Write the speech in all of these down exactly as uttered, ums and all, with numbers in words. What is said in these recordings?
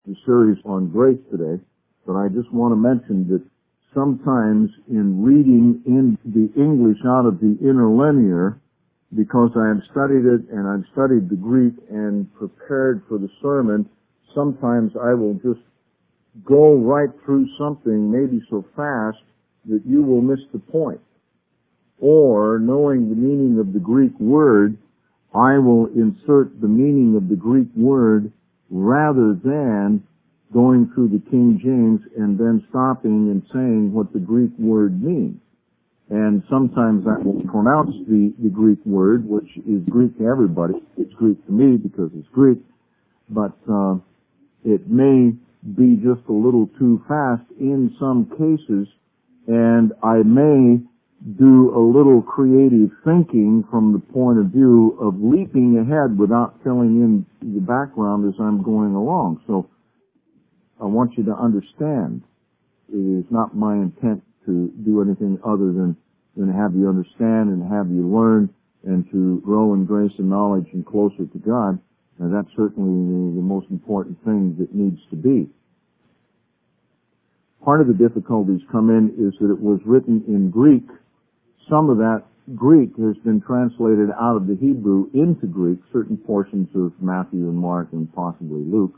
the series on grace today, but I just want to mention that sometimes in reading in the English out of the interlinear, because I have studied it and I've studied the Greek and prepared for the sermon, sometimes I will just go right through something maybe so fast that you will miss the point. Or, knowing the meaning of the Greek word, I will insert the meaning of the Greek word rather than going through the King James and then stopping and saying what the Greek word means. And sometimes I will pronounce the, the Greek word, which is Greek to everybody. It's Greek to me because it's Greek, but uh, it may be just a little too fast in some cases, and I may do a little creative thinking from the point of view of leaping ahead without filling in the background as I'm going along. So I want you to understand it is not my intent to do anything other than, than have you understand and have you learn and to grow in grace and knowledge and closer to God. And that's certainly the, the most important thing that needs to be. Part of the difficulties come in is that it was written in Greek. Some of that Greek has been translated out of the Hebrew into Greek, certain portions of Matthew and Mark and possibly Luke.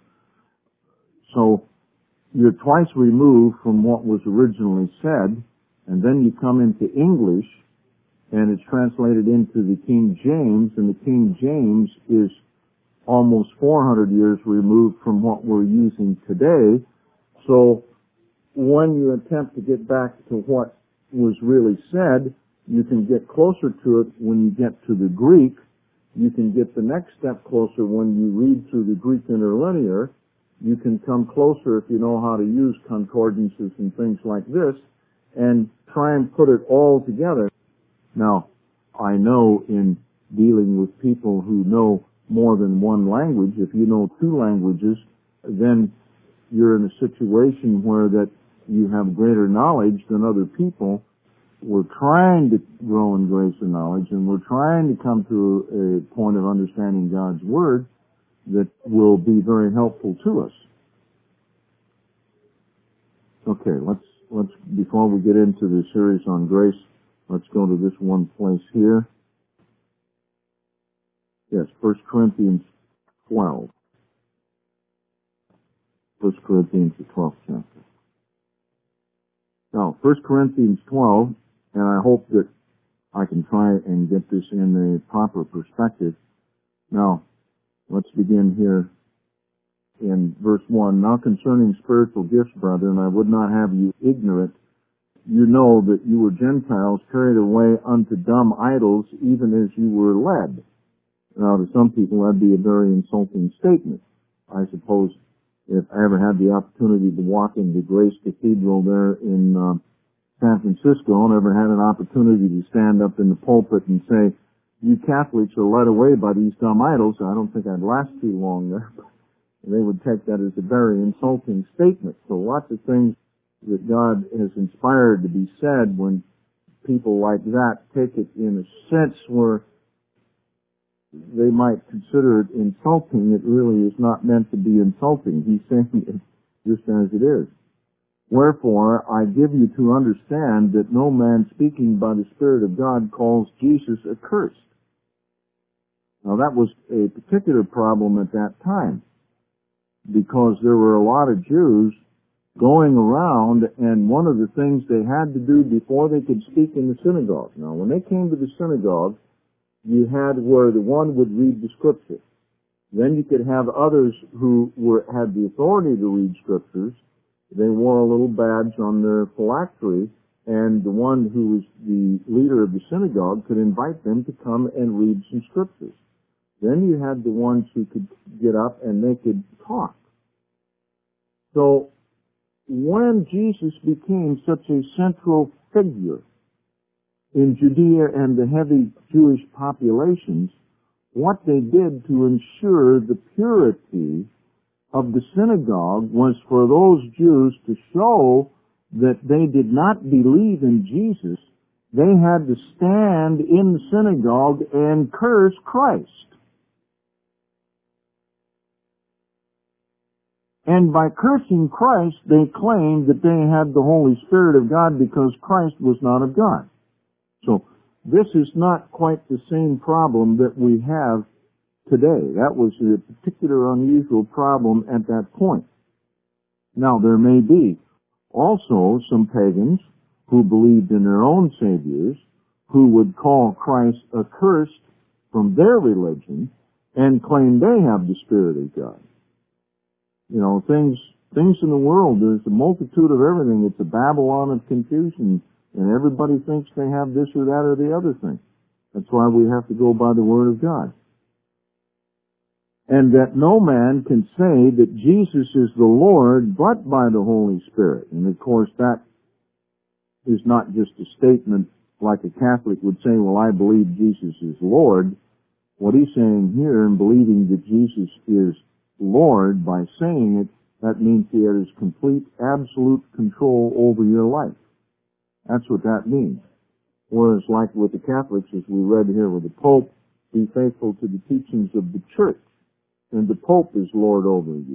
So you're twice removed from what was originally said, and then you come into English, and it's translated into the King James, and the King James is almost four hundred years removed from what we're using today. So when you attempt to get back to what was really said, you can get closer to it when you get to the Greek. You can get the next step closer when you read through the Greek interlinear. You can come closer if you know how to use concordances and things like this and try and put it all together. Now, I know in dealing with people who know more than one language, if you know two languages, then you're in a situation where that you have greater knowledge than other people. We're trying to grow in grace and knowledge, and we're trying to come to a point of understanding God's Word that will be very helpful to us. Okay, let's, let's, before we get into the series on grace, let's go to this one place here. Yes, First Corinthians twelve. First Corinthians, the twelfth chapter. Now, First Corinthians twelve, and I hope that I can try and get this in a proper perspective. Now, let's begin here in verse one. Now concerning spiritual gifts, brethren, I would not have you ignorant. You know that you were Gentiles carried away unto dumb idols, even as you were led. Now, to some people, that'd be a very insulting statement. I suppose if I ever had the opportunity to walk into Grace Cathedral there in uh, San Francisco and ever had an opportunity to stand up in the pulpit and say, you Catholics are led away by these dumb idols, I don't think I'd last too long there. They would take that as a very insulting statement. So lots of things that God has inspired to be said, when people like that take it in a sense where they might consider it insulting, it really is not meant to be insulting. He's saying it just as it is. Wherefore, I give you to understand that no man speaking by the Spirit of God calls Jesus accursed. Now that was a particular problem at that time, because there were a lot of Jews going around, and one of the things they had to do before they could speak in the synagogue. Now, when they came to the synagogue, you had where the one would read the scripture. Then you could have others who were had the authority to read scriptures. They wore a little badge on their phylactery, and the one who was the leader of the synagogue could invite them to come and read some scriptures. Then you had the ones who could get up and they could talk. So when Jesus became such a central figure in Judea and the heavy Jewish populations, what they did to ensure the purity of the synagogue was for those Jews to show that they did not believe in Jesus. They had to stand in the synagogue and curse Christ. And by cursing Christ, they claimed that they had the Holy Spirit of God because Christ was not of God. So this is not quite the same problem that we have today. That was a particular unusual problem at that point. Now, there may be also some pagans who believed in their own saviors who would call Christ accursed from their religion and claim they have the Spirit of God. You know, things things in the world, there's a multitude of everything. It's a Babylon of confusion, and everybody thinks they have this or that or the other thing. That's why we have to go by the Word of God. And that no man can say that Jesus is the Lord but by the Holy Spirit. And of course that is not just a statement like a Catholic would say, well, I believe Jesus is Lord. What he's saying here in believing that Jesus is Lord, by saying it, that means he has complete, absolute control over your life. That's what that means. Whereas like with the Catholics, as we read here with the Pope, be faithful to the teachings of the Church, and the Pope is Lord over you.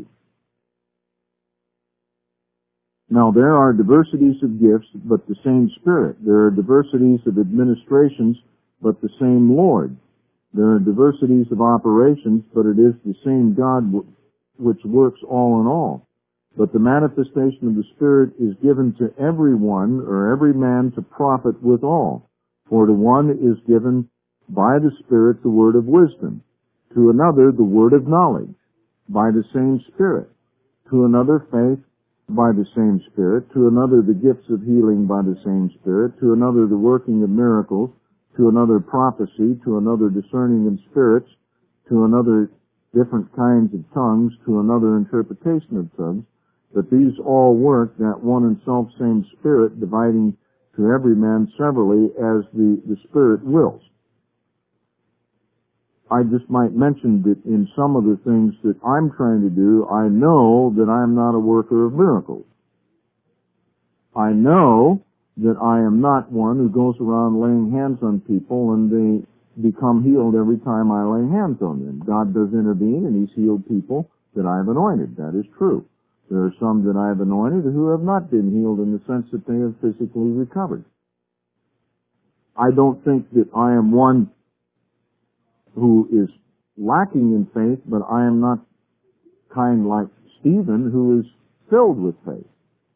Now, there are diversities of gifts, but the same Spirit. There are diversities of administrations, but the same Lord. There are diversities of operations, but it is the same God which works all in all. But the manifestation of the Spirit is given to everyone, or every man, to profit withal. For to one is given by the Spirit the word of wisdom, to another the word of knowledge, by the same Spirit, to another faith, by the same Spirit, to another the gifts of healing by the same Spirit, to another the working of miracles, to another prophecy, to another discerning of spirits, to another different kinds of tongues, to another interpretation of tongues. But these all work that one and self-same Spirit, dividing to every man severally as the, the Spirit wills. I just might mention that in some of the things that I'm trying to do, I know that I'm not a worker of miracles. I know that I am not one who goes around laying hands on people and they become healed every time I lay hands on them. God does intervene and He's healed people that I've anointed. That is true. There are some that I've anointed who have not been healed in the sense that they have physically recovered. I don't think that I am one who is lacking in faith, but I am not kind like Stephen, who is filled with faith.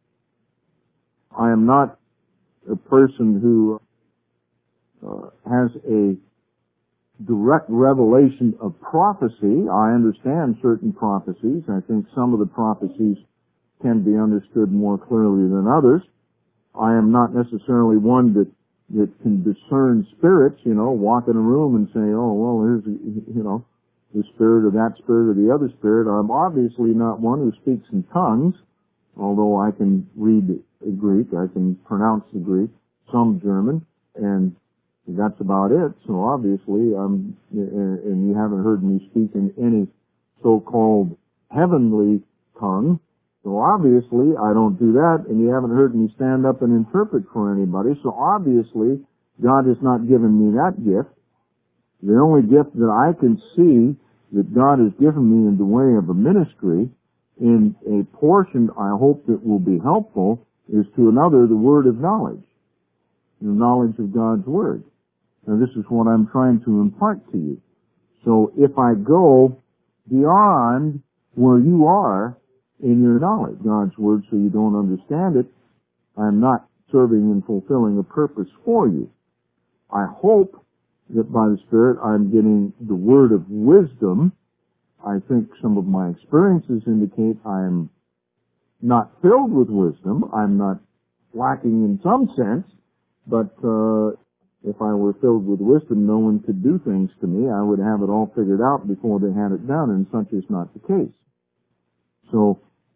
I am not a person who uh, has a direct revelation of prophecy. I understand certain prophecies. I think some of the prophecies can be understood more clearly than others. I am not necessarily one that that can discern spirits, you know, walk in a room and say, oh, well, here's, you know, the spirit of that spirit or the other spirit. I'm obviously not one who speaks in tongues, although I can read Greek, I can pronounce the Greek, some German, and that's about it. So obviously, um, and you haven't heard me speak in any so-called heavenly tongue. So obviously, I don't do that, and you haven't heard me stand up and interpret for anybody. So obviously, God has not given me that gift. The only gift that I can see that God has given me in the way of a ministry, in a portion I hope that will be helpful, is to another the word of knowledge, the knowledge of God's word. Now this is what I'm trying to impart to you. So if I go beyond where you are in your knowledge, God's word, so you don't understand it, I'm not serving and fulfilling a purpose for you. I hope that by the Spirit I'm getting the word of wisdom. I think some of my experiences indicate I'm not filled with wisdom. I'm not lacking in some sense, but uh, if I were filled with wisdom, no one could do things to me. I would have it all figured out before they had it done, and such is not the case. So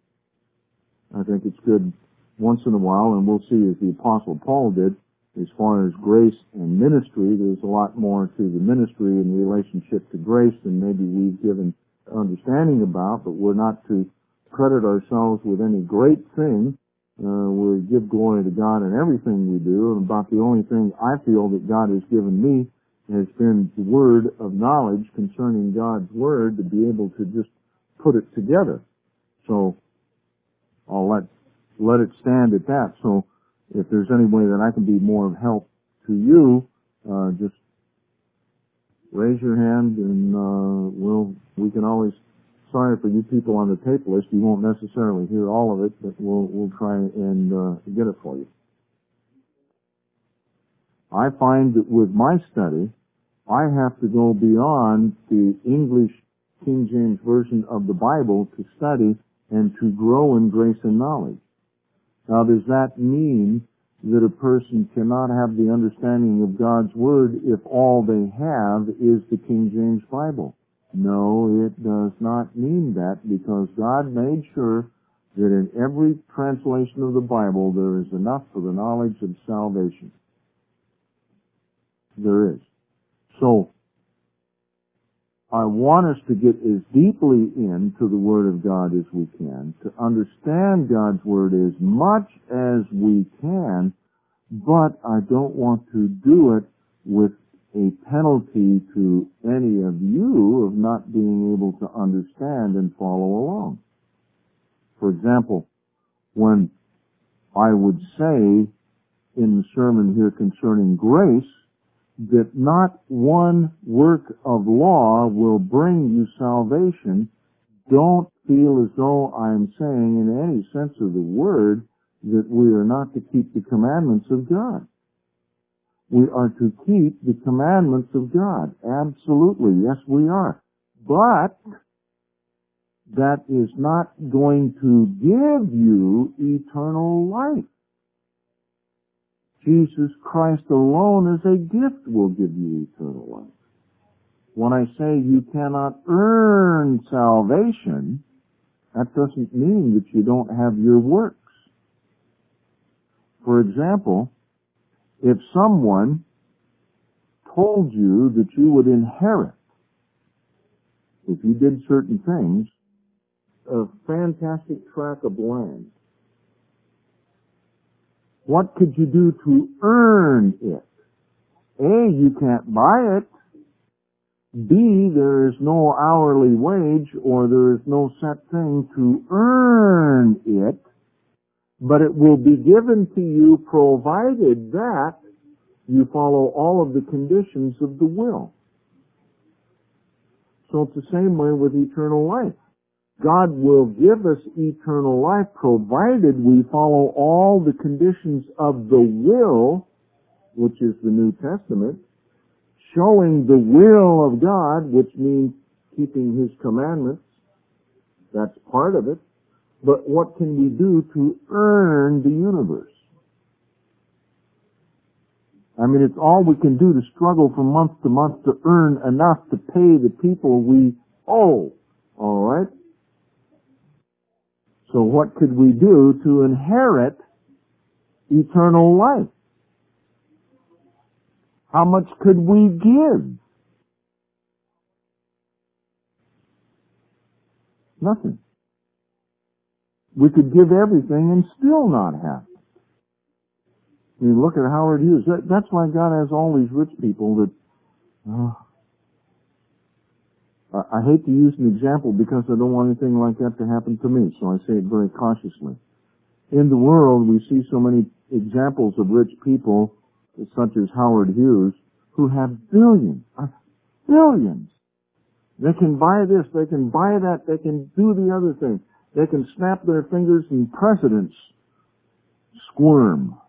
I think it's good once in a while, and we'll see as the Apostle Paul did, as far as grace and ministry, there's a lot more to the ministry in relationship to grace than maybe we've given understanding about, but we're not to credit ourselves with any great thing. Uh, we give glory to God in everything we do, and about the only thing I feel that God has given me has been the word of knowledge concerning God's word to be able to just put it together. So let it stand at that. So if there's any way that I can be more of help to you, uh, just raise your hand, and uh, we'll we can always. Sorry for you people on the tape list. You won't necessarily hear all of it, but we'll we'll try and uh, get it for you. I find that with my study, I have to go beyond the English King James Version of the Bible to study and to grow in grace and knowledge. Now, does that mean that a person cannot have the understanding of God's Word if all they have is the King James Bible? No, it does not mean that, because God made sure that in every translation of the Bible there is enough for the knowledge of salvation. There is. So, I want us to get as deeply into the Word of God as we can, to understand God's Word as much as we can, but I don't want to do it with a penalty to any of you of not being able to understand and follow along. For example, when I would say in the sermon here concerning grace, that not one work of law will bring you salvation, don't feel as though I'm saying in any sense of the word that we are not to keep the commandments of God. We are to keep the commandments of God. Absolutely, yes we are. But that is not going to give you eternal life. Jesus Christ alone as a gift will give you eternal life. When I say you cannot earn salvation, that doesn't mean that you don't have your works. For example, if someone told you that you would inherit, if you did certain things, a fantastic tract of land, what could you do to earn it? A, you can't buy it. B, there is no hourly wage or there is no set thing to earn it, but it will be given to you provided that you follow all of the conditions of the will. So it's the same way with eternal life. God will give us eternal life provided we follow all the conditions of the will, which is the New Testament, showing the will of God, which means keeping His commandments. That's part of it. But what can we do to earn the universe? I mean, it's all we can do to struggle from month to month to earn enough to pay the people we owe. All right? So what could we do to inherit eternal life? How much could we give? Nothing. We could give everything and still not have it. I mean, look at Howard Hughes. That, that's why God has all these rich people that... Oh, I hate to use an example because I don't want anything like that to happen to me, so I say it very cautiously. In the world, we see so many examples of rich people, such as Howard Hughes, who have billions, uh, billions. They can buy this, they can buy that, they can do the other thing. They can snap their fingers and presidents squirm.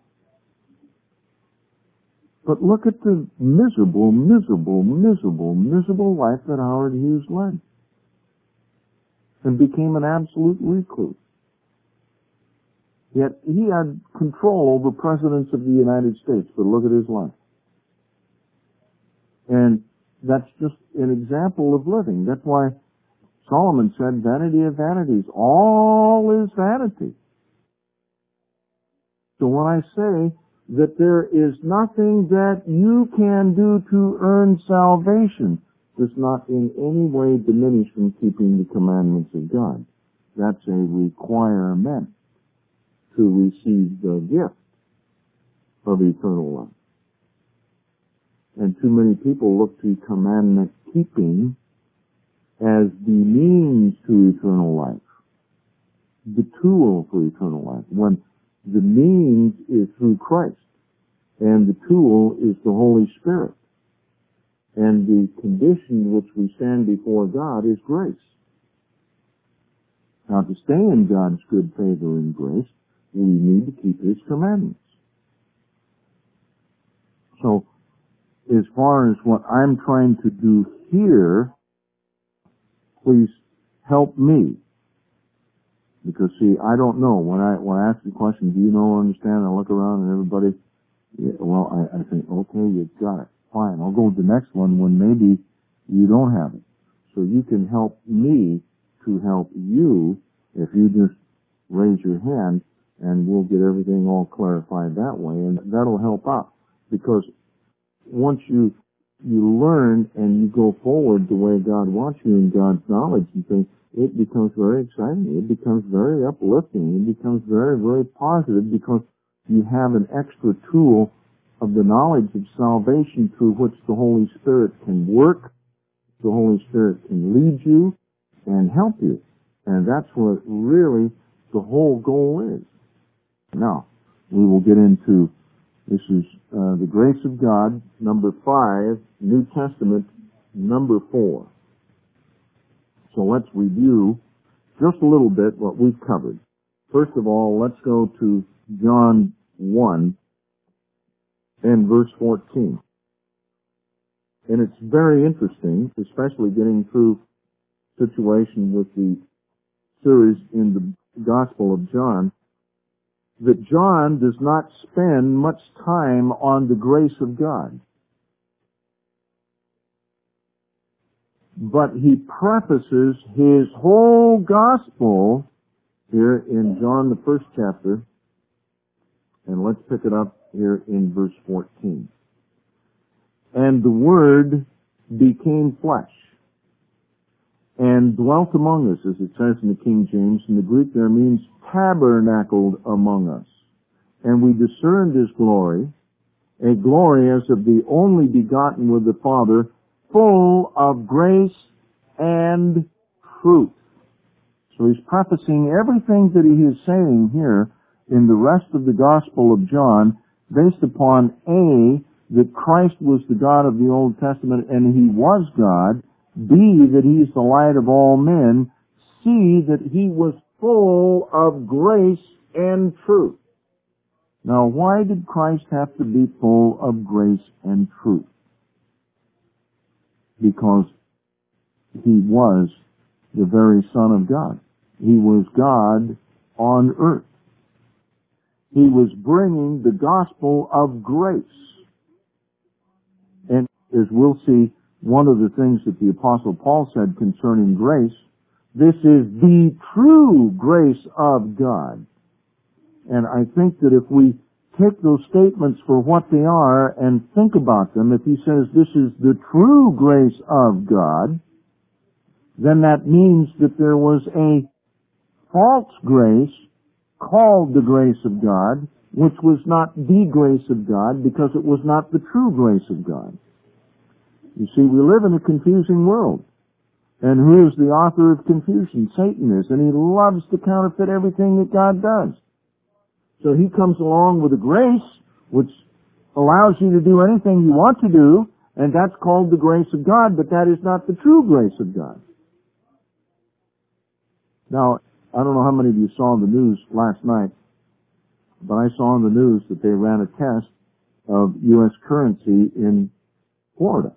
But look at the miserable, miserable, miserable, miserable life that Howard Hughes led. And became an absolute recluse. Yet he had control over presidents of the United States, but look at his life. And that's just an example of living. That's why Solomon said, vanity of vanities, all is vanity. So when I say that there is nothing that you can do to earn salvation, does not in any way diminish from keeping the commandments of God. That's a requirement to receive the gift of eternal life. And too many people look to commandment keeping as the means to eternal life. the tool for eternal life, when the means is through Christ, and the tool is the Holy Spirit, and the condition which we stand before God is grace. Now, to stay in God's good favor and grace, we need to keep His commandments. So, as far as what I'm trying to do here, please help me. Because, see, I don't know. When I when I ask the question, do you know or understand? I look around and everybody, yeah, well, I, I think, okay, you got it. Fine. I'll go to the next one when maybe you don't have it. So you can help me to help you if you just raise your hand, and we'll get everything all clarified that way, and that'll help out. Because once you you learn and you go forward the way God wants you in God's knowledge and things, it becomes very exciting. It becomes very uplifting. It becomes very, very positive because you have an extra tool of the knowledge of salvation through which the Holy Spirit can work, the Holy Spirit can lead you and help you. And that's what really the whole goal is. Now, we will get into, this is uh, the grace of God, number five, New Testament, number four. So let's review just a little bit what we've covered. First of all, let's go to John one and verse fourteen. And it's very interesting, especially getting through situation with the series in the Gospel of John, that John does not spend much time on the grace of God. But he prefaces his whole gospel here in John, the first chapter, and let's pick it up here in verse fourteen. And the Word became flesh and dwelt among us, as it says in the King James. In the Greek there means tabernacled among us. And we discerned His glory, a glory as of the only begotten with the Father, full of grace and truth. So he's prefacing everything that he is saying here in the rest of the Gospel of John based upon A, that Christ was the God of the Old Testament and He was God, B, that He is the light of all men, C, that He was full of grace and truth. Now, why did Christ have to be full of grace and truth? Because He was the very Son of God. He was God on earth. He was bringing the gospel of grace. And as we'll see, one of the things that the Apostle Paul said concerning grace, this is the true grace of God. And I think that if we take those statements for what they are and think about them, if he says this is the true grace of God, then that means that there was a false grace called the grace of God, which was not the grace of God because it was not the true grace of God. You see, we live in a confusing world. And who is the author of confusion? Satan is, and he loves to counterfeit everything that God does. So he comes along with a grace which allows you to do anything you want to do, and that's called the grace of God, but that is not the true grace of God. Now, I don't know how many of you saw the news last night, but I saw in the news that they ran a test of U S currency in Florida.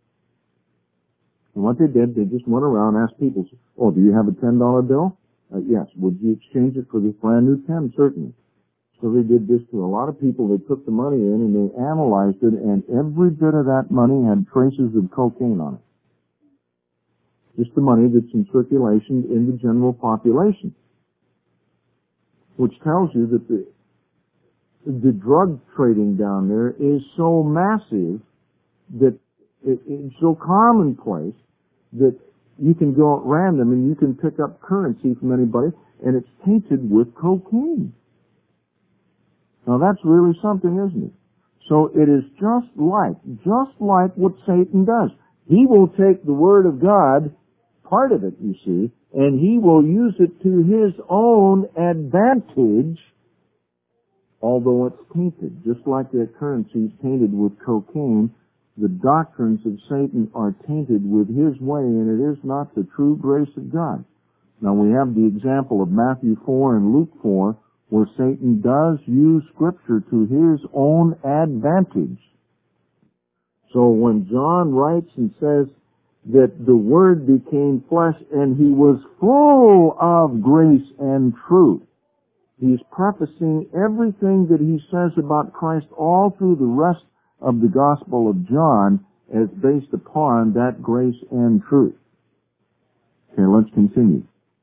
And what they did, they just went around and asked people, oh, do you have a ten dollar bill? Uh, yes. Would you exchange it for this brand new ten? Certainly. So they did this to a lot of people. They took the money in and they analyzed it, and every bit of that money had traces of cocaine on it. Just the money that's in circulation in the general population. Which tells you that the, the drug trading down there is so massive that it, it's so commonplace that you can go at random and you can pick up currency from anybody and it's tainted with cocaine. Now that's really something, isn't it? So it is just like, just like what Satan does. He will take the Word of God, part of it, you see, and he will use it to his own advantage, although it's tainted. Just like that currency is tainted with cocaine, the doctrines of Satan are tainted with his way, and it is not the true grace of God. Now we have the example of Matthew four and Luke four, where Satan does use Scripture to his own advantage. So when John writes and says that the Word became flesh and he was full of grace and truth, he's prefacing everything that he says about Christ all through the rest of the Gospel of John as based upon that grace and truth. Okay, let's continue.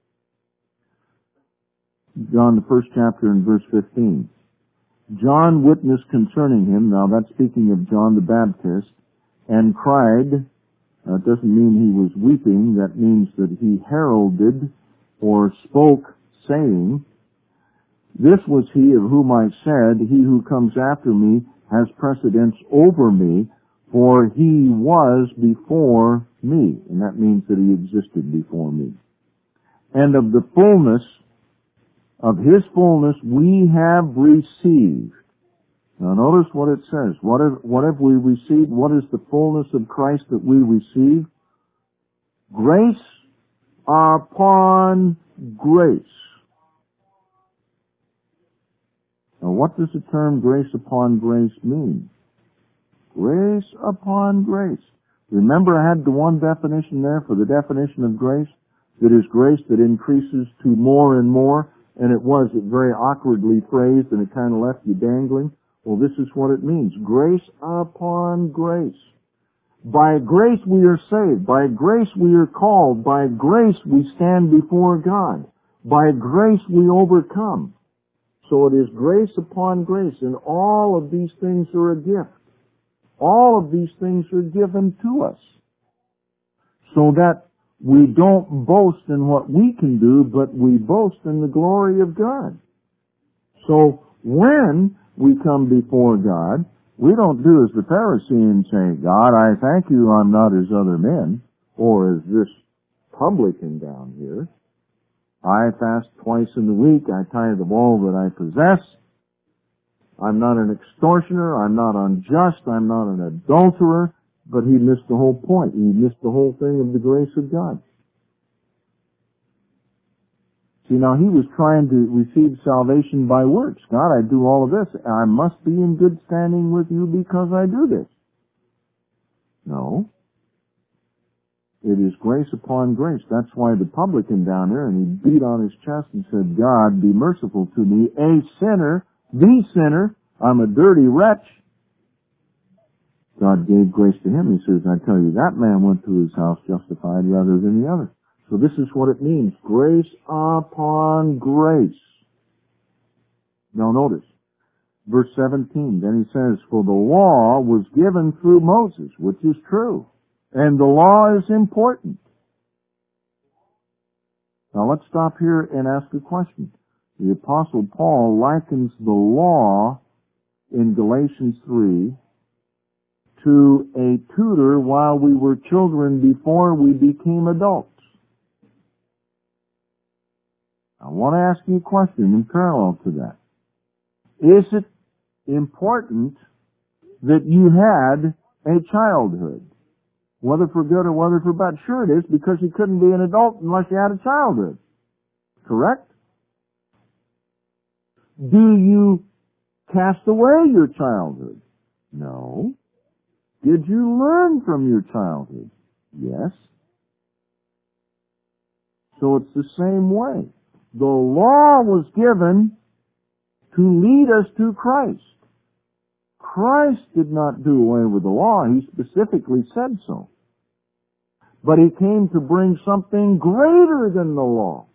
John, the first chapter and verse fifteen. John witnessed concerning him, now that's speaking of John the Baptist, and cried, uh, it doesn't mean he was weeping, that means that he heralded or spoke, saying, "This was he of whom I said, he who comes after me has precedence over me, for he was before me." And that means that he existed before me. "And of the fullness of his fullness we have received." Now notice what it says. What have, what have we received? What is the fullness of Christ that we receive? Grace upon grace. Now what does the term grace upon grace mean? Grace upon grace. Remember I had the one definition there for the definition of grace? That is grace that increases to more and more. And it was very awkwardly phrased, and it kind of left you dangling. Well, this is what it means. Grace upon grace. By grace we are saved. By grace we are called. By grace we stand before God. By grace we overcome. So it is grace upon grace, and all of these things are a gift. All of these things are given to us. So that we don't boast in what we can do, but we boast in the glory of God. So when we come before God, we don't do as the Pharisee and say, "God, I thank you I'm not as other men," or as this publican down here. "I fast twice in the week, I tithe of all that I possess. I'm not an extortioner, I'm not unjust, I'm not an adulterer." But he missed the whole point. He missed the whole thing of the grace of God. See, now he was trying to receive salvation by works. "God, I do all of this. I must be in good standing with you because I do this." No. It is grace upon grace. That's why the publican down there, and he beat on his chest and said, "God, be merciful to me, a sinner, the sinner. I'm a dirty wretch." God gave grace to him. He says, "I tell you, that man went to his house justified rather than the other." So this is what it means. Grace upon grace. Now notice, verse seventeen. Then he says, "For the law was given through Moses," which is true. And the law is important. Now let's stop here and ask a question. The Apostle Paul likens the law in Galatians three to a tutor while we were children before we became adults. I want to ask you a question in parallel to that. Is it important that you had a childhood? Whether for good or whether for bad? Sure it is, because you couldn't be an adult unless you had a childhood. Correct? Do you cast away your childhood? No. Did you learn from your childhood? Yes. So it's the same way. The law was given to lead us to Christ. Christ did not do away with the law. He specifically said so. But he came to bring something greater than the law.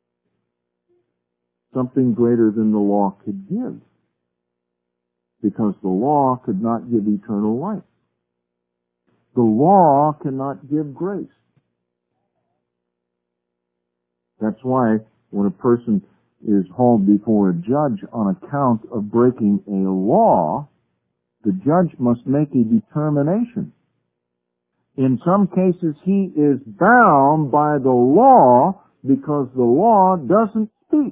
Something greater than the law could give. Because the law could not give eternal life. The law cannot give grace. That's why when a person is hauled before a judge on account of breaking a law, the judge must make a determination. In some cases, he is bound by the law because the law doesn't speak.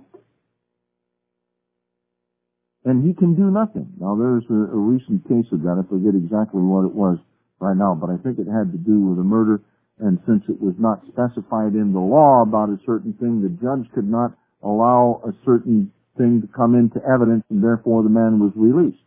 And he can do nothing. Now, there's a, a recent case of that. I forget exactly what it was right now, but I think it had to do with a murder. And since it was not specified in the law about a certain thing, the judge could not allow a certain thing to come into evidence, and therefore the man was released.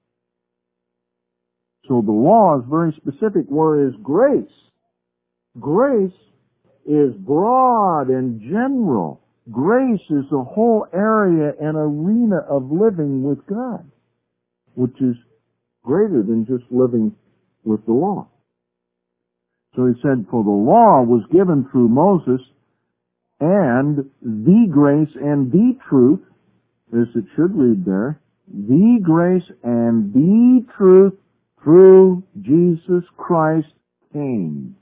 So the law is very specific, whereas grace, grace is broad and general. Grace is a whole area and arena of living with God, which is greater than just living with the law. So he said, for the law was given through Moses, and the grace and the truth, as it should read there, the grace and the truth through Jesus Christ came.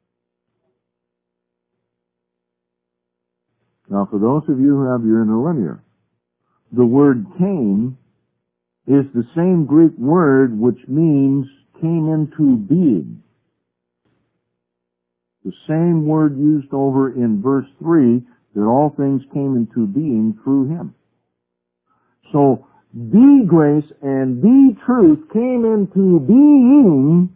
Now, for those of you who have your interlinear, the word came is the same Greek word which means came into being. The same word used over in verse three, that all things came into being through him. So, the grace and the truth came into being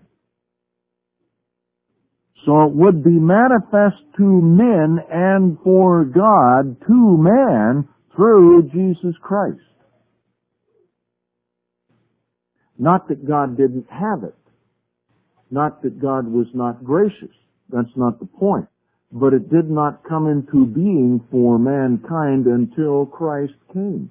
so it would be manifest to men and for God, to man, through Jesus Christ. Not that God didn't have it. Not that God was not gracious. That's not the point. But it did not come into being for mankind until Christ came.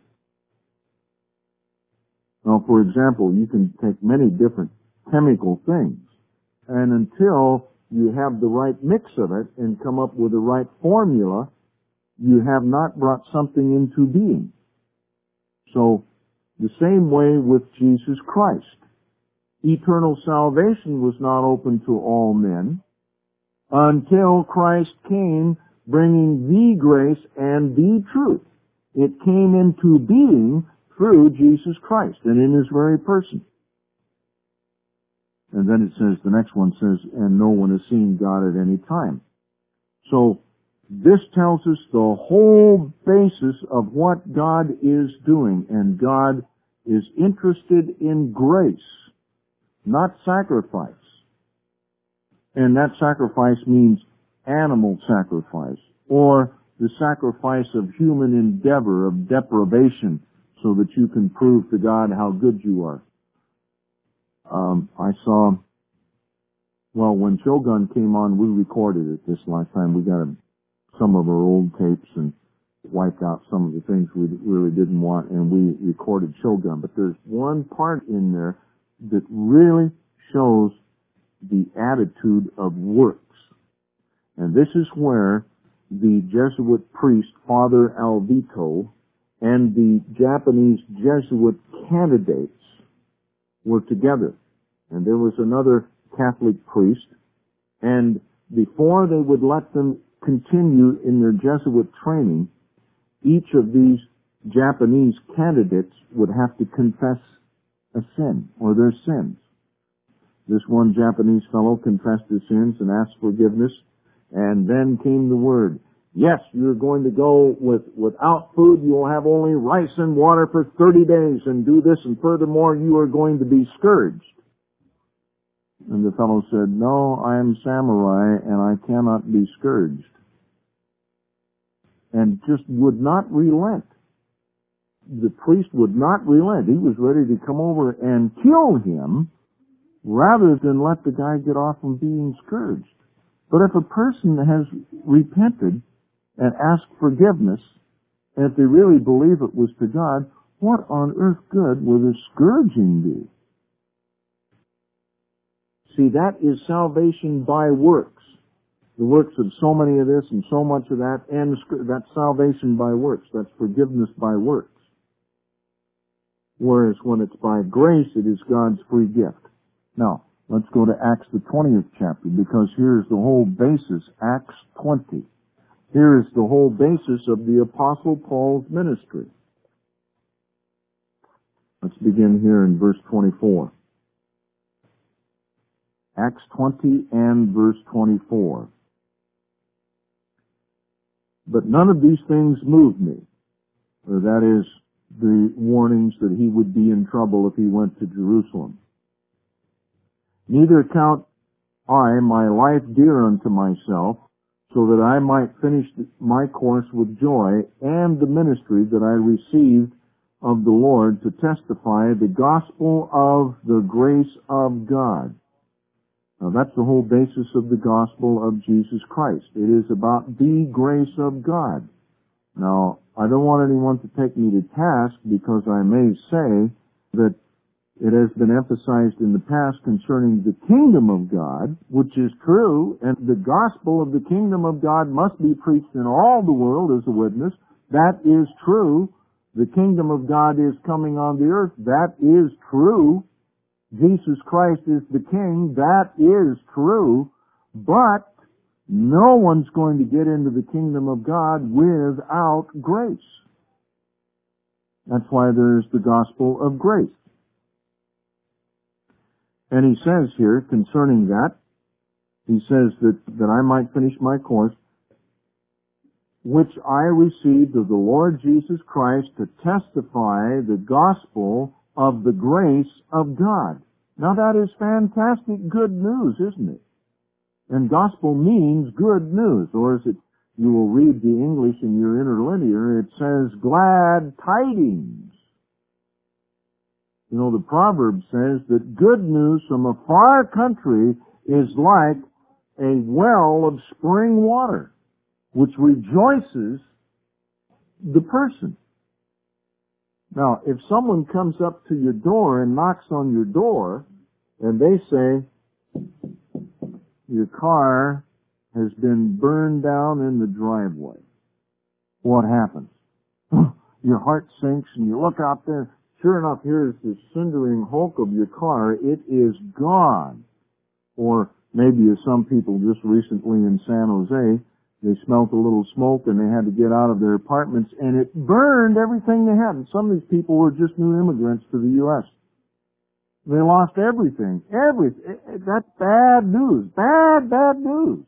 Now, for example, you can take many different chemical things, and until you have the right mix of it and come up with the right formula, you have not brought something into being. So, the same way with Jesus Christ. Eternal salvation was not open to all men until Christ came bringing the grace and the truth. It came into being through Jesus Christ and in his very person. And then it says, the next one says, and no one has seen God at any time. So, this tells us the whole basis of what God is doing. And God is interested in grace, not sacrifice. And that sacrifice means animal sacrifice, or the sacrifice of human endeavor, of deprivation, so that you can prove to God how good you are. Um, I saw, well, when Shogun came on, we recorded it this last time. We got a, some of our old tapes and wiped out some of the things we really didn't want, and we recorded Shogun. But there's one part in there that really shows the attitude of works. And this is where the Jesuit priest, Father Alvito, and the Japanese Jesuit candidates were together. And there was another Catholic priest, and before they would let them continue in their Jesuit training, each of these Japanese candidates would have to confess a sin, or their sins. This one Japanese fellow confessed his sins and asked forgiveness, and then came the word, yes, you're going to go with, without food, you'll have only rice and water for thirty days, and do this, and furthermore, you are going to be scourged. And the fellow said, no, I am samurai, and I cannot be scourged. And just would not relent. The priest would not relent. He was ready to come over and kill him, rather than let the guy get off from being scourged. But if a person has repented and asked forgiveness, and if they really believe it was to God, what on earth good will the scourging do? See, that is salvation by works. The works of so many of this and so much of that, and that's salvation by works. That's forgiveness by works. Whereas when it's by grace, it is God's free gift. Now, let's go to Acts the twentieth chapter, because here's the whole basis, Acts twenty. Here is the whole basis of the Apostle Paul's ministry. Let's begin here in verse twenty-four. Acts twenty and verse twenty-four. But none of these things moved me. Or that is, the warnings that he would be in trouble if he went to Jerusalem. Neither count I my life dear unto myself, so that I might finish my course with joy, and the ministry that I received of the Lord to testify the gospel of the grace of God. Now that's the whole basis of the gospel of Jesus Christ. It is about the grace of God. Now, I don't want anyone to take me to task, because I may say that it has been emphasized in the past concerning the kingdom of God, which is true, and the gospel of the kingdom of God must be preached in all the world as a witness. That is true. The kingdom of God is coming on the earth. That is true. Jesus Christ is the King. That is true. But no one's going to get into the kingdom of God without grace. That's why there's the gospel of grace. And he says here, concerning that, he says that, that I might finish my course, which I received of the Lord Jesus Christ to testify the gospel of the grace of God. Now that is fantastic good news, isn't it? And gospel means good news, or as it, you will read the English in your interlinear, it says glad tidings. You know, the proverb says that good news from a far country is like a well of spring water, which rejoices the person. Now, if someone comes up to your door and knocks on your door, and they say, your car has been burned down in the driveway, what happens? Your heart sinks and you look out there. Sure enough, here's the cindering hulk of your car. It is gone. Or maybe as some people just recently in San Jose, they smelt a little smoke and they had to get out of their apartments and it burned everything they had. And some of these people were just new immigrants to the U S They lost everything. Everything. That's bad news. Bad, bad news.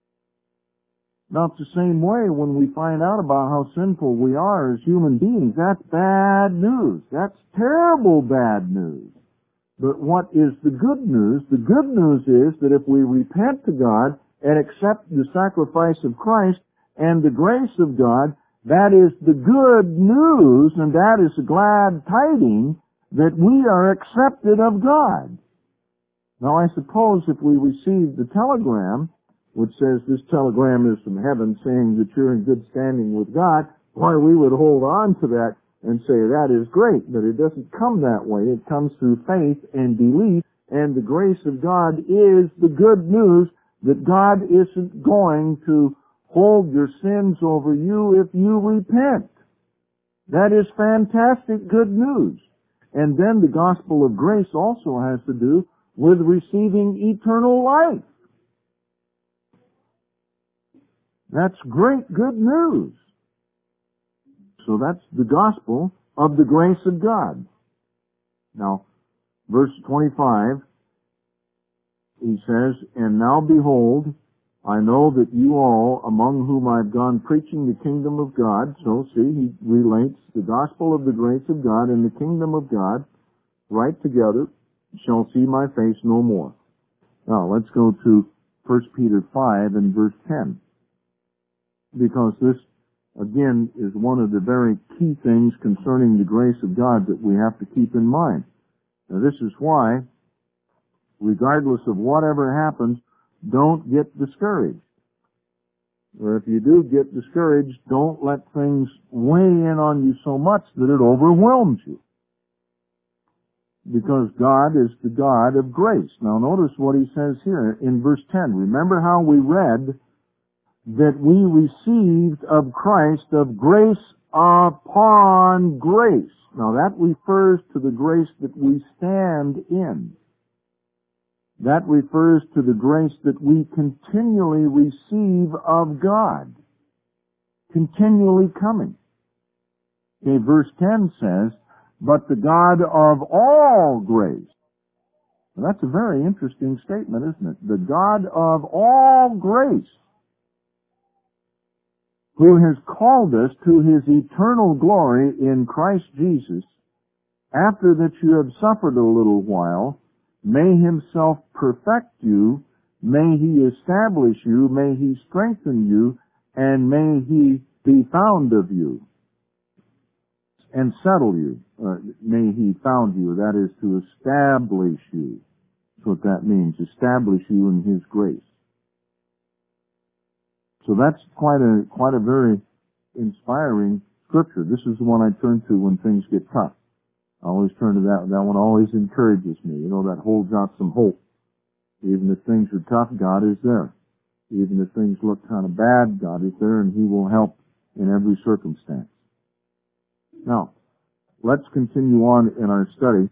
Now it's the same way when we find out about how sinful we are as human beings. That's bad news. That's terrible bad news. But what is the good news? The good news is that if we repent to God and accept the sacrifice of Christ and the grace of God, that is the good news, and that is a glad tiding that we are accepted of God. Now I suppose if we receive the telegram, which says this telegram is from heaven saying that you're in good standing with God, why we would hold on to that and say that is great, but it doesn't come that way. It comes through faith and belief, and the grace of God is the good news that God isn't going to hold your sins over you if you repent. That is fantastic good news. And then the gospel of grace also has to do with receiving eternal life. That's great good news. So that's the gospel of the grace of God. Now, verse twenty-five, he says, and now behold, I know that you all, among whom I've gone preaching the kingdom of God, so see, he relates the gospel of the grace of God and the kingdom of God right together, shall see my face no more. Now, let's go to First Peter five and verse ten. Because this, again, is one of the very key things concerning the grace of God that we have to keep in mind. Now, this is why, regardless of whatever happens, don't get discouraged. Or if you do get discouraged, don't let things weigh in on you so much that it overwhelms you. Because God is the God of grace. Now notice what he says here in verse ten. Remember how we read that we received of Christ of grace upon grace. Now that refers to the grace that we stand in. That refers to the grace that we continually receive of God. Continually coming. Okay, verse ten says, but the God of all grace. Now that's a very interesting statement, isn't it? The God of all grace. who has called us to his eternal glory in Christ Jesus, after that you have suffered a little while, may himself perfect you, may he establish you, may he strengthen you, and may he be found of you, and settle you. Uh, may he found you, that is to establish you. That's what that means, establish you in his grace. So that's quite a, quite a very inspiring scripture. This is the one I turn to when things get tough. I always turn to that. That one always encourages me. You know, that holds out some hope. Even if things are tough, God is there. Even if things look kind of bad, God is there, and he will help in every circumstance. Now, let's continue on in our study.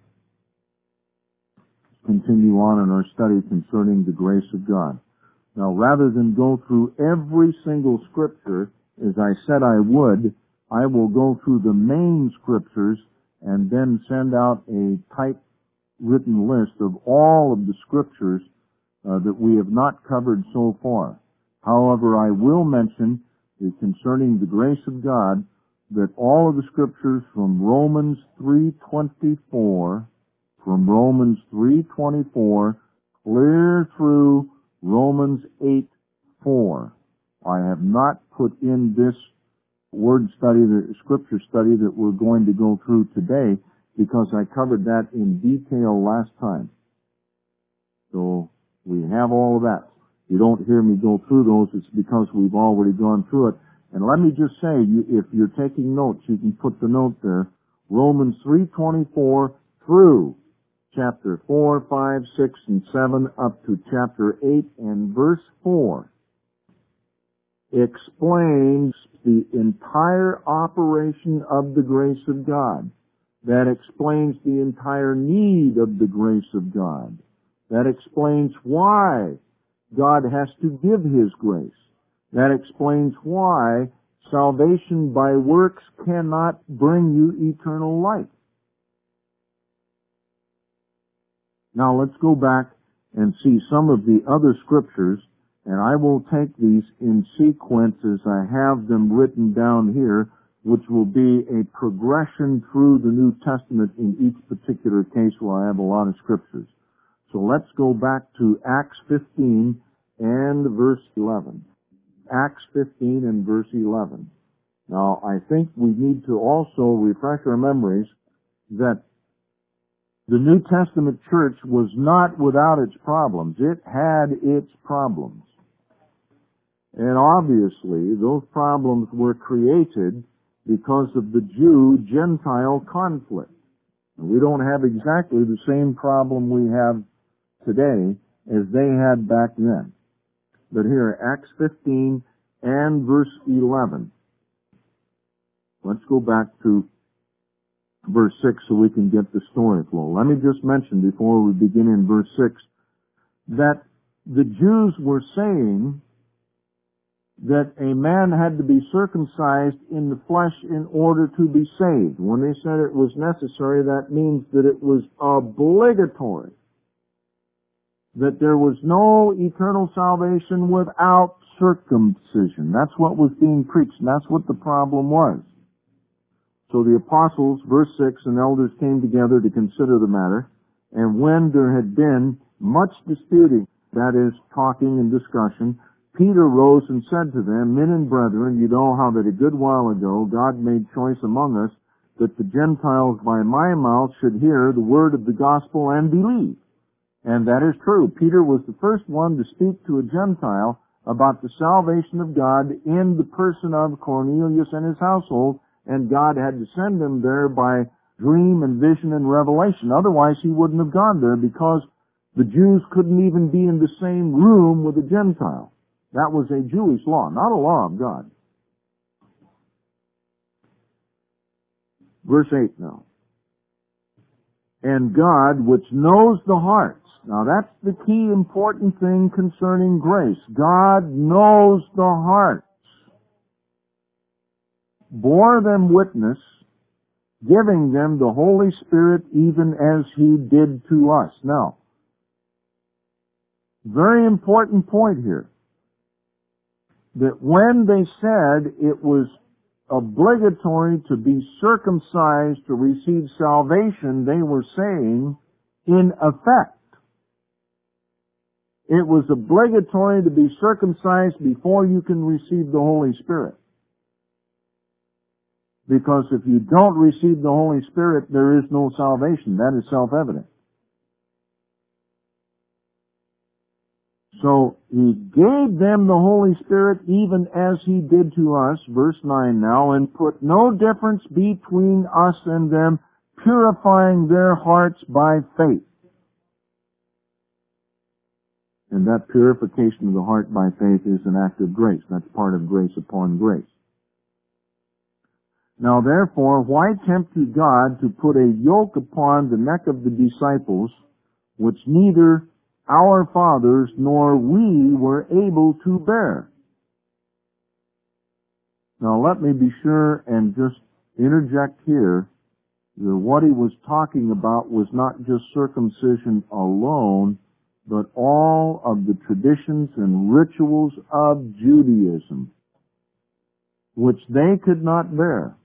Continue on in our study concerning the grace of God. Now, rather than go through every single scripture, as I said I would, I will go through the main scriptures and then send out a typewritten list of all of the scriptures uh, that we have not covered so far. However, I will mention uh, concerning the grace of God that all of the scriptures from Romans three twenty-four, from Romans three twenty-four, clear through Romans eight four. I have not put in this word study, the scripture study that we're going to go through today, because I covered that in detail last time. So we have all of that. You don't hear me go through those, it's because we've already gone through it. And let me just say, you, if you're taking notes, you can put the note there. Romans three twenty-four through chapter four, five, six, and seven, up to chapter eight and verse four, explains the entire operation of the grace of God. That explains the entire need of the grace of God. That explains why God has to give his grace. That explains why salvation by works cannot bring you eternal life. Now let's go back and see some of the other scriptures, and I will take these in sequence as I have them written down here, which will be a progression through the New Testament in each particular case where I have a lot of scriptures. So let's go back to Acts fifteen and verse eleven. Acts fifteen and verse eleven. Now, I think we need to also refresh our memories that the New Testament church was not without its problems. It had its problems. And obviously, those problems were created because of the Jew-Gentile conflict. And we don't have exactly the same problem we have today as they had back then. But here, Acts fifteen and verse eleven. Let's go back to verse six so we can get the story flow. Let me just mention before we begin in verse six that the Jews were saying that a man had to be circumcised in the flesh in order to be saved. When they said it was necessary, that means that it was obligatory. That there was no eternal salvation without circumcision. That's what was being preached, and that's what the problem was. So the apostles, verse six, and elders came together to consider the matter, and when there had been much disputing, that is, talking and discussion, Peter rose and said to them, Men and brethren, you know how that a good while ago God made choice among us that the Gentiles by my mouth should hear the word of the gospel and believe. And that is true. Peter was the first one to speak to a Gentile about the salvation of God in the person of Cornelius and his household, and God had to send him there by dream and vision and revelation. Otherwise, he wouldn't have gone there because the Jews couldn't even be in the same room with a Gentile. That was a Jewish law, not a law of God. Verse eight now. And God, which knows the hearts. Now that's the key important thing concerning grace. God knows the hearts. Bore them witness, giving them the Holy Spirit even as he did to us. Now, very important point here. that when they said it was obligatory to be circumcised to receive salvation, they were saying, in effect, it was obligatory to be circumcised before you can receive the Holy Spirit. Because if you don't receive the Holy Spirit, there is no salvation. That is self-evident. So He gave them the Holy Spirit even as He did to us, verse nine now, and put no difference between us and them, purifying their hearts by faith. And that purification of the heart by faith is an act of grace. That's part of grace upon grace. Now therefore, why tempt you God to put a yoke upon the neck of the disciples, which neither our fathers nor we were able to bear? Now let me be sure and just interject here that what he was talking about was not just circumcision alone, but all of the traditions and rituals of Judaism, which they could not bear.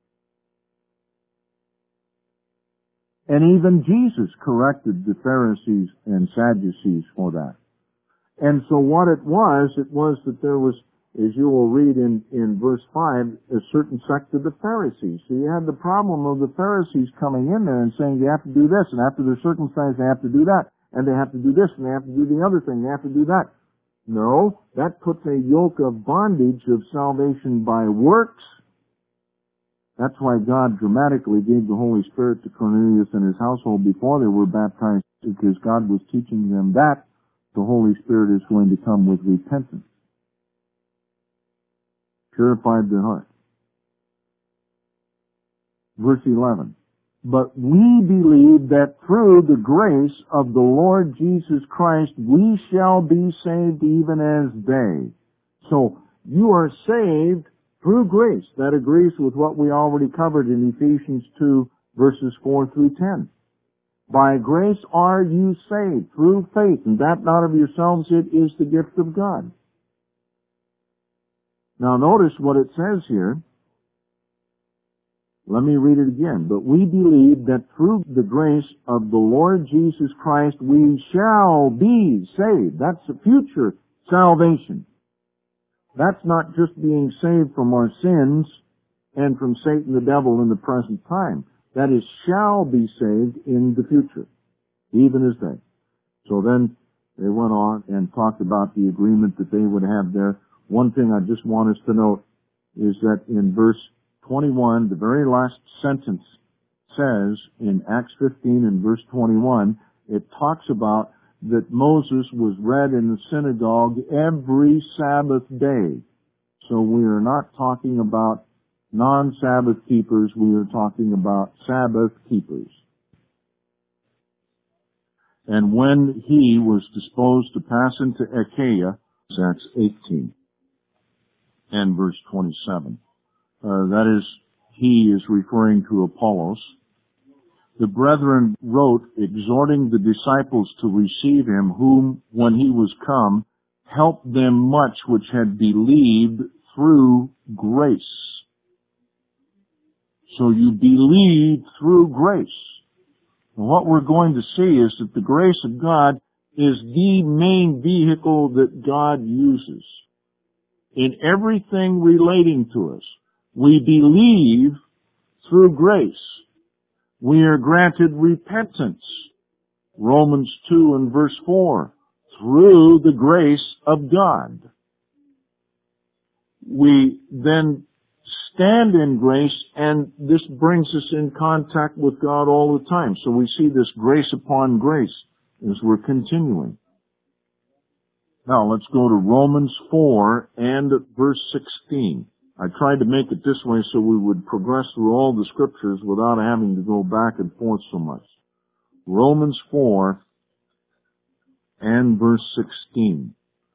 And even Jesus corrected the Pharisees and Sadducees for that. And so what it was, it was that there was, as you will read in, in verse five, a certain sect of the Pharisees. So you had the problem of the Pharisees coming in there and saying, you have to do this, and after they're circumcised, they have to do that, and they have to do this, and they have to do the other thing, they have to do that. No, that puts a yoke of bondage of salvation by works. That's why God dramatically gave the Holy Spirit to Cornelius and his household before they were baptized, because God was teaching them that the Holy Spirit is going to come with repentance. Purified their heart. Verse eleven. But we believe that through the grace of the Lord Jesus Christ we shall be saved even as they. So you are saved through grace. That agrees with what we already covered in Ephesians two, verses four through ten. By grace are you saved through faith, and that not of yourselves, it is the gift of God. Now notice what it says here. Let me read it again. But we believe that through the grace of the Lord Jesus Christ we shall be saved. That's a future salvation. That's not just being saved from our sins and from Satan the devil in the present time. That is, shall be saved in the future, even as they. So then they went on and talked about the agreement that they would have there. One thing I just want us to note is that in verse twenty-one, the very last sentence says in Acts fifteen and verse twenty-one, it talks about that Moses was read in the synagogue every Sabbath day. So we are not talking about non-Sabbath keepers, we are talking about Sabbath keepers. And when he was disposed to pass into Achaia, Acts eighteen and verse twenty-seven. Uh, that is, he is referring to Apollos. The brethren wrote, exhorting the disciples to receive him, whom, when he was come, helped them much which had believed through grace. So you believe through grace. And what we're going to see is that the grace of God is the main vehicle that God uses. In everything relating to us, we believe through grace. We are granted repentance. Romans two and verse four. Through the grace of God. We then stand in grace, and this brings us in contact with God all the time. So we see this grace upon grace as we're continuing. Now let's go to Romans four and verse sixteen. I tried to make it this way so we would progress through all the scriptures without having to go back and forth so much. Romans four and verse sixteen.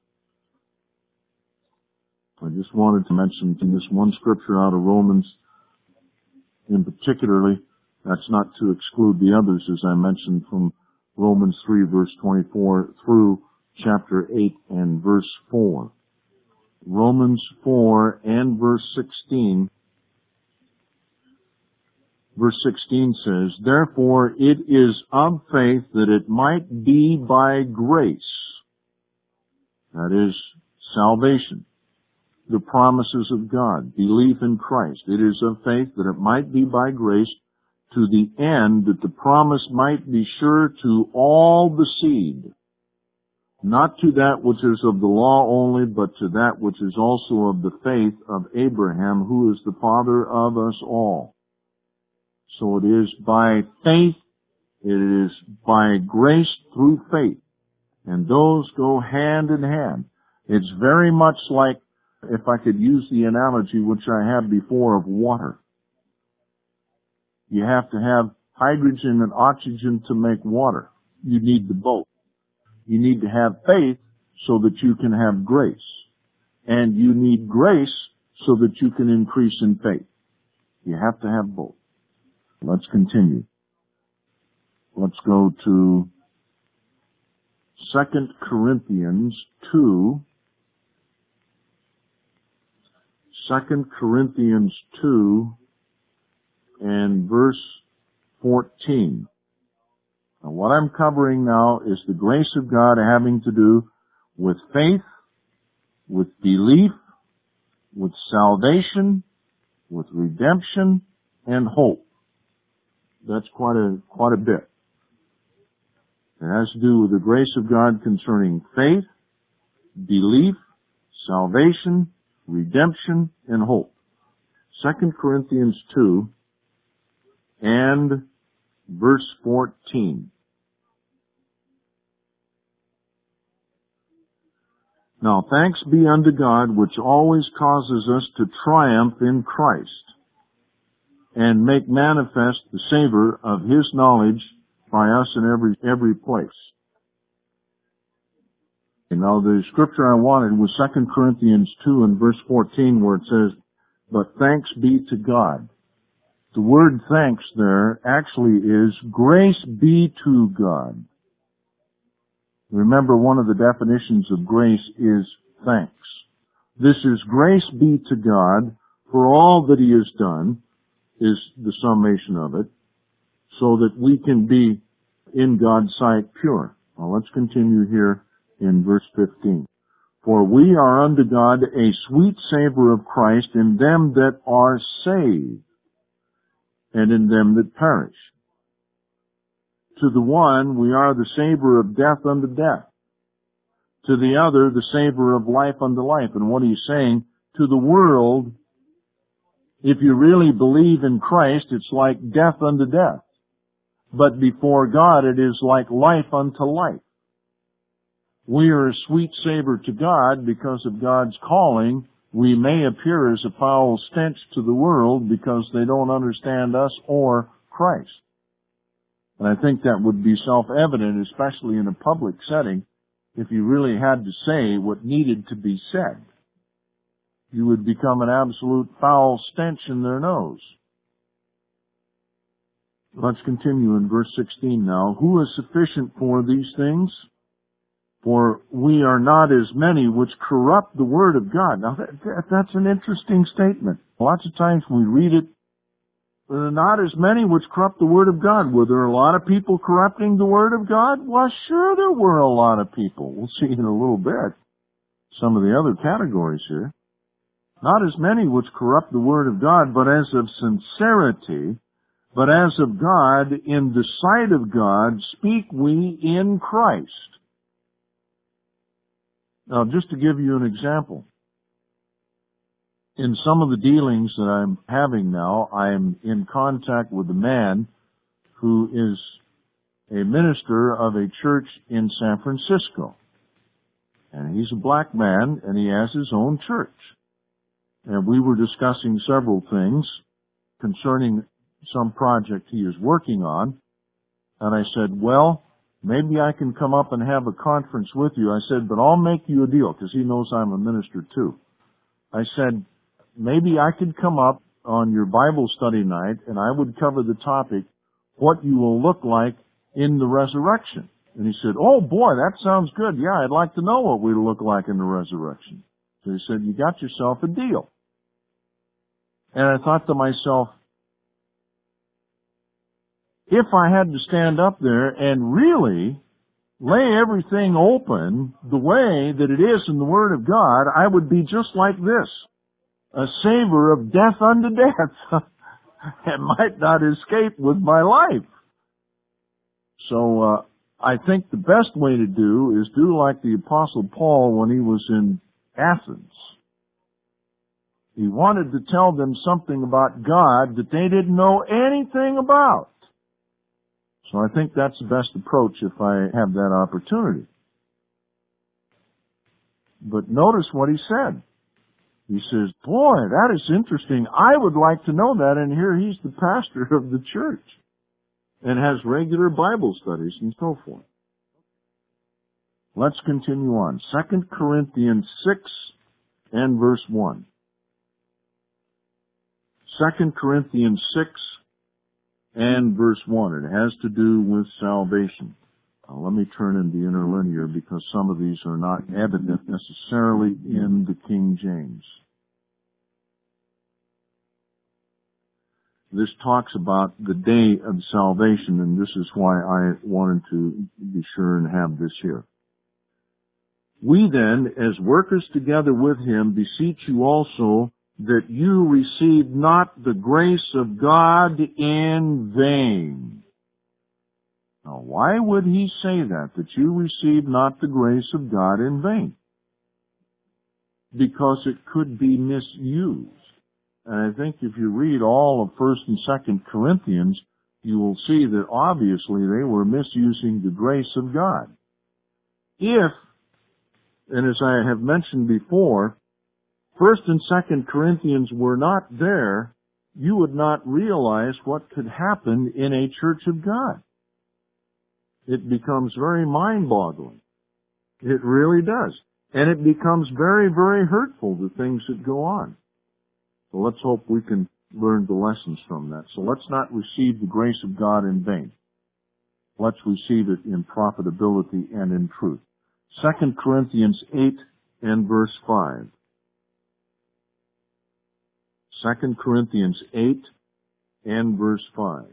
I just wanted to mention this one scripture out of Romans in particularly. That's not to exclude the others, as I mentioned, from Romans three verse twenty-four through chapter eight and verse four. Romans four and verse sixteen. Verse sixteen says, therefore it is of faith that it might be by grace, that is, salvation, the promises of God, belief in Christ. It is of faith that it might be by grace, to the end that the promise might be sure to all the seed, not to that which is of the law only, but to that which is also of the faith of Abraham, who is the father of us all. So it is by faith, it is by grace through faith, and those go hand in hand. It's very much like, if I could use the analogy which I had before of water. You have to have hydrogen and oxygen to make water. You need the both. You need to have faith so that you can have grace. And you need grace so that you can increase in faith. You have to have both. Let's continue. Let's go to Second Corinthians two. Second Corinthians two and verse fourteen. Now, what I'm covering now is the grace of God having to do with faith, with belief, with salvation, with redemption, and hope. That's quite a, quite a bit. It has to do with the grace of God concerning faith, belief, salvation, redemption, and hope. Second Corinthians two and verse fourteen. Now thanks be unto God, which always causes us to triumph in Christ, and make manifest the savor of His knowledge by us in every every place. And now the scripture I wanted was Second Corinthians two and verse fourteen, where it says, but thanks be to God. The word thanks there actually is grace be to God. Remember, one of the definitions of grace is thanks. This is grace be to God for all that He has done, is the summation of it, so that we can be in God's sight pure. Now let's continue here in verse fifteen. For we are unto God a sweet savor of Christ in them that are saved, and in them that perish. To the one we are the savor of death unto death. To the other the savor of life unto life. And what he's saying, to the world, if you really believe in Christ, it's like death unto death. But before God, it is like life unto life. We are a sweet savor to God because of God's calling. We may appear as a foul stench to the world because they don't understand us or Christ. And I think that would be self-evident, especially in a public setting, if you really had to say what needed to be said. You would become an absolute foul stench in their nose. Let's continue in verse sixteen now. Who is sufficient for these things? For we are not as many which corrupt the word of God. Now that, that, that's an interesting statement. Lots of times we read it, there are not as many which corrupt the word of God. Were there a lot of people corrupting the word of God? Well, sure there were a lot of people. We'll see in a little bit some of the other categories here. Not as many which corrupt the word of God, but as of sincerity, but as of God, in the sight of God, speak we in Christ. Now, just to give you an example, in some of the dealings that I'm having now, I'm in contact with a man who is a minister of a church in San Francisco. And he's a black man, and he has his own church. And we were discussing several things concerning some project he is working on. And I said, well, maybe I can come up and have a conference with you. I said, but I'll make you a deal, because he knows I'm a minister too. I said, maybe I could come up on your Bible study night and I would cover the topic, what you will look like in the resurrection. And he said, oh boy, that sounds good. Yeah, I'd like to know what we look like in the resurrection. So he said, you got yourself a deal. And I thought to myself, if I had to stand up there and really lay everything open the way that it is in the Word of God, I would be just like this, a savor of death unto death, and might not escape with my life. So uh, I think the best way to do is do like the Apostle Paul when he was in Athens. He wanted to tell them something about God that they didn't know anything about. So I think that's the best approach if I have that opportunity. But notice what he said. He says, boy, that is interesting. I would like to know that. And here he's the pastor of the church and has regular Bible studies and so forth. Let's continue on. Second Corinthians six and verse one. Second Corinthians six and verse one. It has to do with salvation. Now, let me turn in the interlinear because some of these are not evident necessarily in the King James. This talks about the day of salvation, and this is why I wanted to be sure and have this here. We then, as workers together with him, beseech you also that you receive not the grace of God in vain. Now, why would he say that, that you receive not the grace of God in vain? Because it could be misused. And I think if you read all of First and Second Corinthians, you will see that obviously they were misusing the grace of God. If, and as I have mentioned before, First and Second Corinthians were not there, you would not realize what could happen in a church of God. It becomes very mind-boggling. It really does. And it becomes very, very hurtful, the things that go on. So let's hope we can learn the lessons from that. So let's not receive the grace of God in vain. Let's receive it in profitability and in truth. Second Corinthians eight and verse five. Second Corinthians eight and verse five.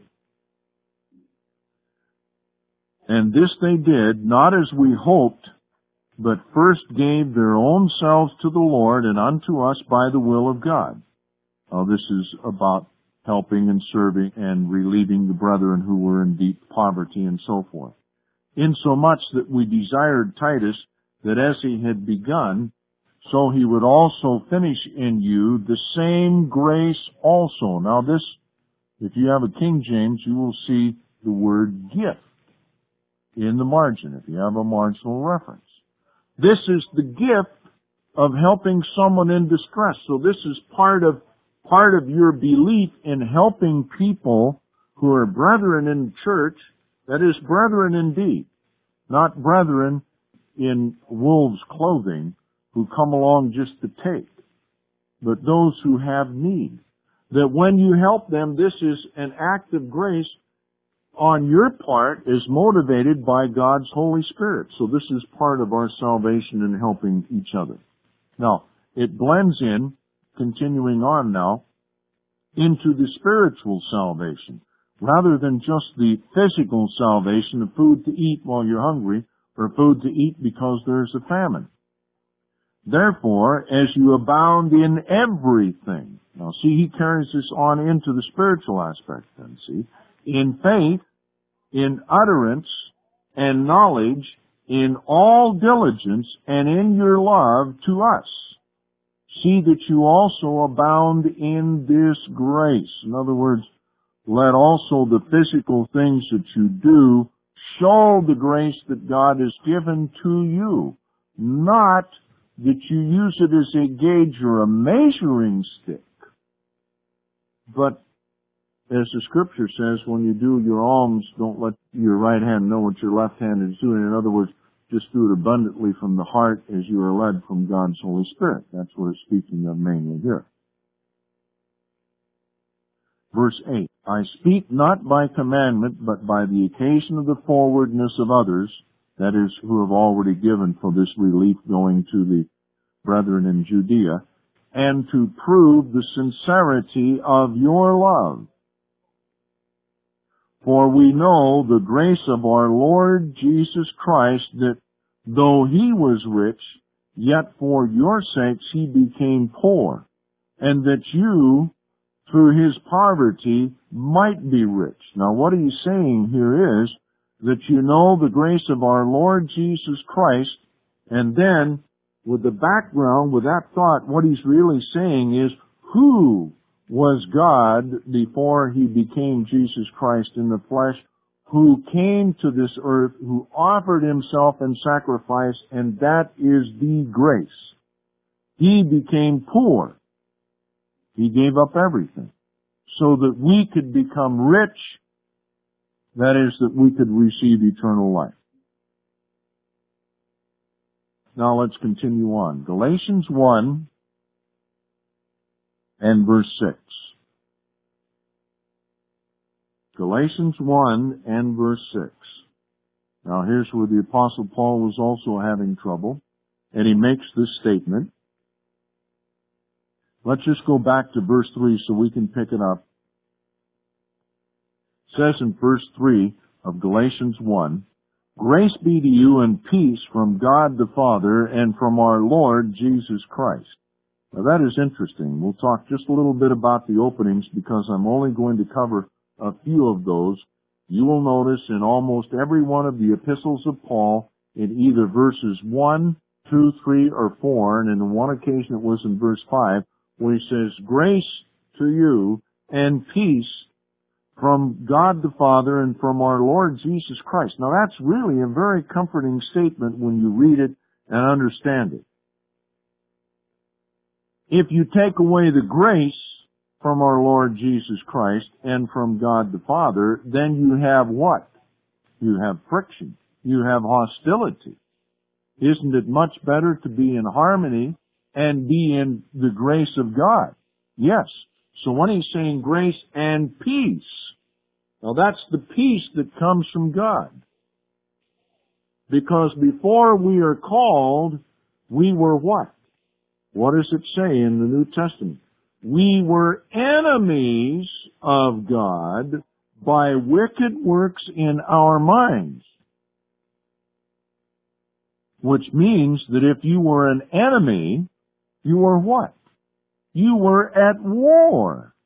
And this they did, not as we hoped, but first gave their own selves to the Lord and unto us by the will of God. Now this is about helping and serving and relieving the brethren who were in deep poverty and so forth. Insomuch that we desired Titus that as he had begun, so he would also finish in you the same grace also. Now this, if you have a King James, you will see the word gift in the margin, if you have a marginal reference. This is the gift of helping someone in distress. So this is part of, part of your belief in helping people who are brethren in the church, that is, brethren indeed, not brethren in wolves' clothing who come along just to take, but those who have need. That when you help them, this is an act of grace on your part is motivated by God's Holy Spirit. So this is part of our salvation in helping each other. Now, it blends in, continuing on now, into the spiritual salvation, rather than just the physical salvation of food to eat while you're hungry, or food to eat because there's a famine. Therefore, as you abound in everything. Now see, he carries this on into the spiritual aspect then, see. In faith, in utterance, and knowledge, in all diligence, and in your love to us. See that you also abound in this grace. In other words, let also the physical things that you do show the grace that God has given to you, not that you use it as a gauge or a measuring stick, but as the scripture says, when you do your alms, don't let your right hand know what your left hand is doing. In other words, just do it abundantly from the heart as you are led from God's Holy Spirit. That's what it's speaking of mainly here. Verse eight, I speak not by commandment, but by the occasion of the forwardness of others, that is, who have already given for this relief going to the brethren in Judea, and to prove the sincerity of your love. For we know the grace of our Lord Jesus Christ, that though he was rich, yet for your sakes he became poor, and that you, through his poverty, might be rich. Now what he's saying here is that you know the grace of our Lord Jesus Christ, and then with the background, with that thought, what he's really saying is, who was God before he became Jesus Christ in the flesh, who came to this earth, who offered himself in sacrifice, and that is the grace. He became poor. He gave up everything so that we could become rich, that is, that we could receive eternal life. Now let's continue on. Galatians one and verse six. Galatians one and verse six. Now here's where the Apostle Paul was also having trouble, and he makes this statement. Let's just go back to verse three so we can pick it up. It says in verse three of Galatians one, grace be to you and peace from God the Father and from our Lord Jesus Christ. Now that is interesting. We'll talk just a little bit about the openings because I'm only going to cover a few of those. You will notice in almost every one of the epistles of Paul, in either verses one, two, three, or four, and in one occasion it was in verse five, where he says, grace to you and peace from God the Father and from our Lord Jesus Christ. Now that's really a very comforting statement when you read it and understand it. If you take away the grace from our Lord Jesus Christ and from God the Father, then you have what? You have friction. You have hostility. Isn't it much better to be in harmony and be in the grace of God? Yes. So when he's saying grace and peace, now that's the peace that comes from God. Because before we are called, we were what? What does it say in the New Testament? We were enemies of God by wicked works in our minds. Which means that if you were an enemy, you were what? You were at war.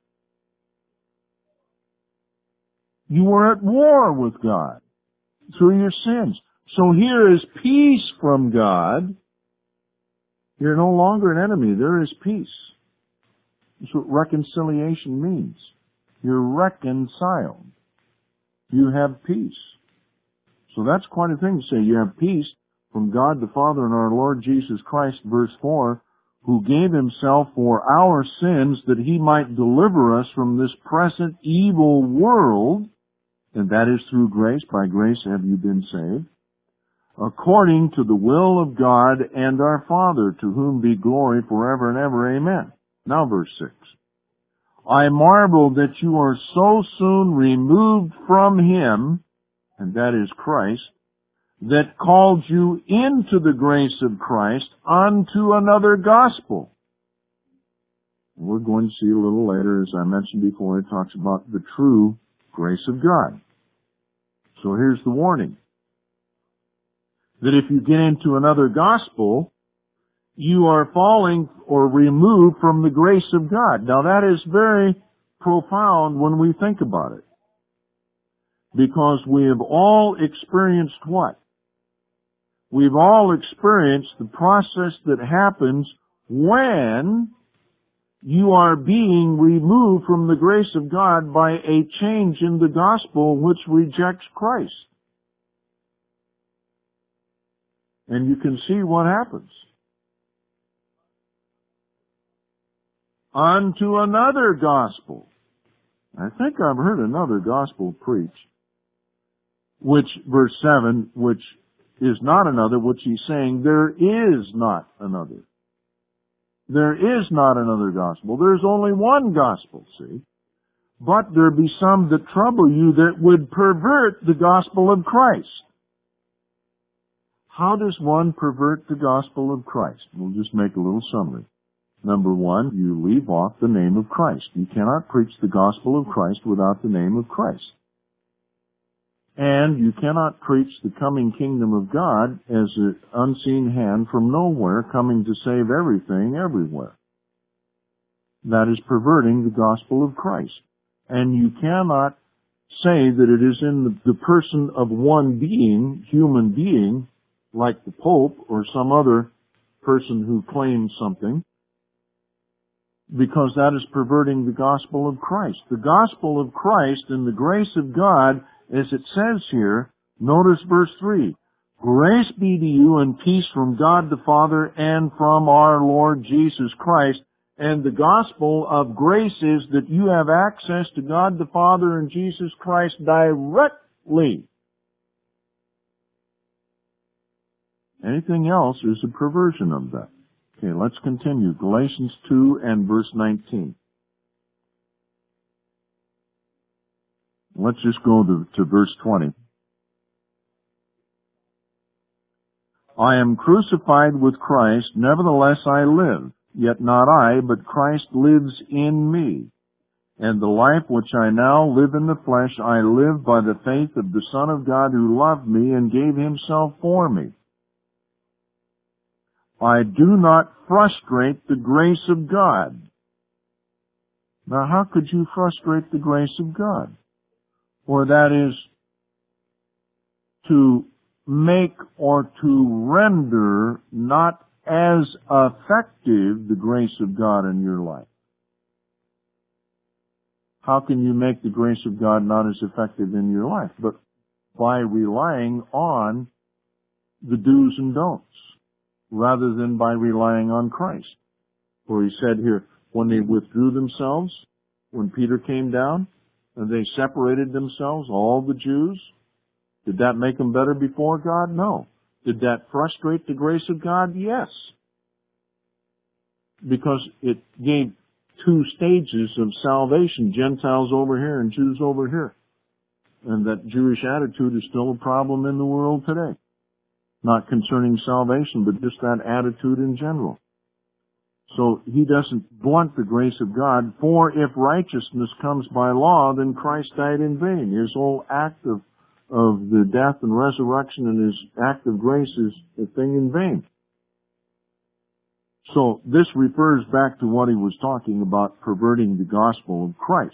You were at war with God through your sins. So here is peace from God. You're no longer an enemy. There is peace. That's what reconciliation means. You're reconciled. You have peace. So that's quite a thing to say. You have peace from God the Father and our Lord Jesus Christ, verse four, who gave himself for our sins that he might deliver us from this present evil world, and that is through grace. By grace have you been saved, according to the will of God and our Father, to whom be glory forever and ever. Amen. Now verse six. I marvel that you are so soon removed from him, and that is Christ, that called you into the grace of Christ unto another gospel. We're going to see a little later, as I mentioned before, it talks about the true grace of God. So here's the warning. That if you get into another gospel, you are falling or removed from the grace of God. Now that is very profound when we think about it. Because we have all experienced what? We've all experienced the process that happens when you are being removed from the grace of God by a change in the gospel which rejects Christ. And you can see what happens. Unto another gospel. I think I've heard another gospel preached, which, verse seven, which is not another, which he's saying, there is not another. There is not another gospel. There's only one gospel, see? But there be some that trouble you that would pervert the gospel of Christ. How does one pervert the gospel of Christ? We'll just make a little summary. Number one, you leave off the name of Christ. You cannot preach the gospel of Christ without the name of Christ. And you cannot preach the coming kingdom of God as an unseen hand from nowhere coming to save everything everywhere. That is perverting the gospel of Christ. And you cannot say that it is in the, the person of one being, human being, like the Pope or some other person who claims something, because that is perverting the gospel of Christ. The gospel of Christ and the grace of God, as it says here, notice verse three, grace be to you and peace from God the Father and from our Lord Jesus Christ. And the gospel of grace is that you have access to God the Father and Jesus Christ directly. Anything else is a perversion of that. Okay, let's continue. Galatians two and verse nineteen. Let's just go to, to verse twenty. I am crucified with Christ, nevertheless I live. Yet not I, but Christ lives in me. And the life which I now live in the flesh, I live by the faith of the Son of God who loved me and gave himself for me. I do not frustrate the grace of God. Now, how could you frustrate the grace of God? Or that is to make or to render not as effective the grace of God in your life. How can you make the grace of God not as effective in your life? But by relying on the do's and don'ts, rather than by relying on Christ. For he said here, when they withdrew themselves, when Peter came down, and they separated themselves, all the Jews, did that make them better before God? No. Did that frustrate the grace of God? Yes. Because it gave two stages of salvation, Gentiles over here and Jews over here. And that Jewish attitude is still a problem in the world today. Not concerning salvation, but just that attitude in general. So he doesn't blunt the grace of God, for if righteousness comes by law, then Christ died in vain. His whole act of of the death and resurrection and his act of grace is a thing in vain. So this refers back to what he was talking about, perverting the gospel of Christ.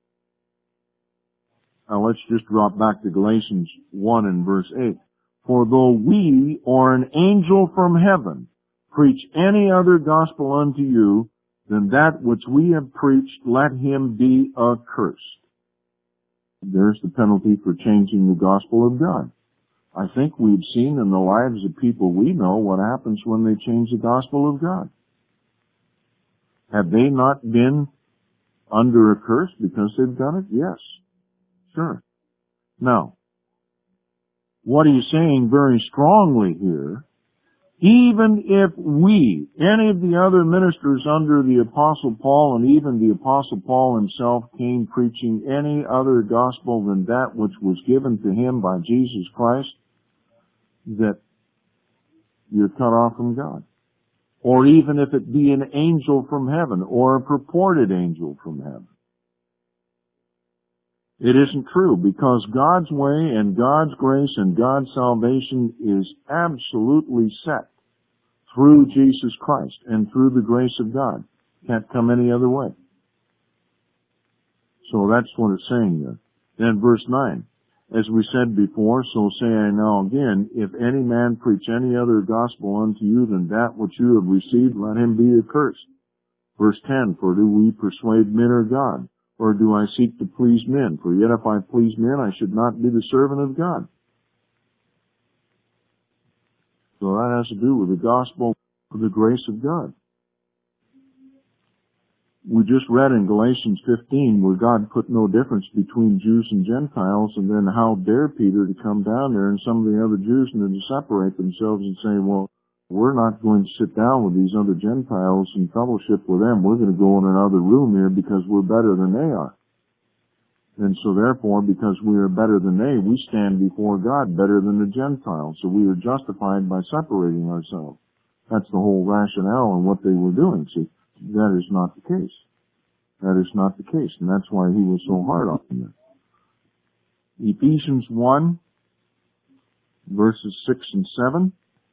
Now let's just drop back to Galatians one and verse eight. For though we or an angel from heaven preach any other gospel unto you than that which we have preached, let him be accursed. There's the penalty for changing the gospel of God. I think we've seen in the lives of people we know what happens when they change the gospel of God. Have they not been under a curse because they've done it? Yes. Sure. Now, what he's saying very strongly here, even if we, any of the other ministers under the Apostle Paul and even the Apostle Paul himself came preaching any other gospel than that which was given to him by Jesus Christ, that you're cut off from God. Or even if it be an angel from heaven or a purported angel from heaven. It isn't true, because God's way and God's grace and God's salvation is absolutely set through Jesus Christ and through the grace of God. Can't come any other way. So that's what it's saying there. Then verse nine. As we said before, so say I now again, if any man preach any other gospel unto you than that which you have received, let him be accursed. Verse ten, for do we persuade men or God? Or do I seek to please men? For yet if I please men, I should not be the servant of God. So that has to do with the gospel of the grace of God. We just read in Galatians fifteen where God put no difference between Jews and Gentiles, and then how dare Peter to come down there and some of the other Jews and then to separate themselves and say, well, we're not going to sit down with these other Gentiles and fellowship with them. We're going to go in another room here because we're better than they are. And so therefore, because we are better than they, we stand before God better than the Gentiles. So we are justified by separating ourselves. That's the whole rationale in what they were doing. See, that is not the case. That is not the case. And that's why he was so hard on them. Ephesians one, verses six and seven,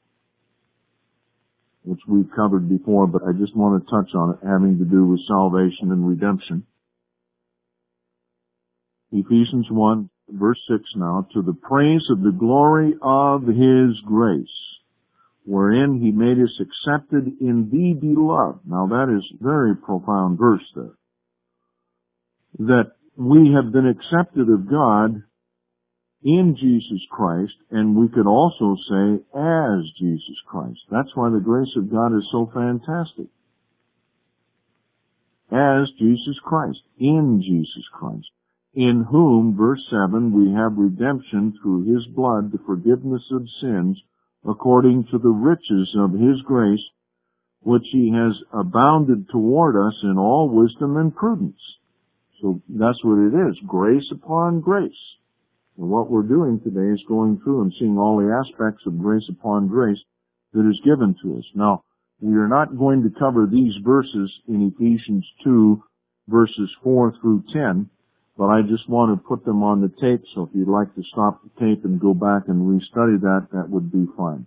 which we've covered before, but I just want to touch on it, having to do with salvation and redemption. Ephesians one, verse six now, to the praise of the glory of his grace, wherein he made us accepted in the beloved. Now that is a very profound verse there. That we have been accepted of God in Jesus Christ, and we could also say as Jesus Christ. That's why the grace of God is so fantastic. As Jesus Christ, in Jesus Christ, in whom, verse seven, we have redemption through his blood, the forgiveness of sins, according to the riches of his grace, which he has abounded toward us in all wisdom and prudence. So that's what it is, grace upon grace. And what we're doing today is going through and seeing all the aspects of grace upon grace that is given to us. Now, we are not going to cover these verses in Ephesians two, verses four through ten, but I just want to put them on the tape, so if you'd like to stop the tape and go back and restudy that, that would be fine.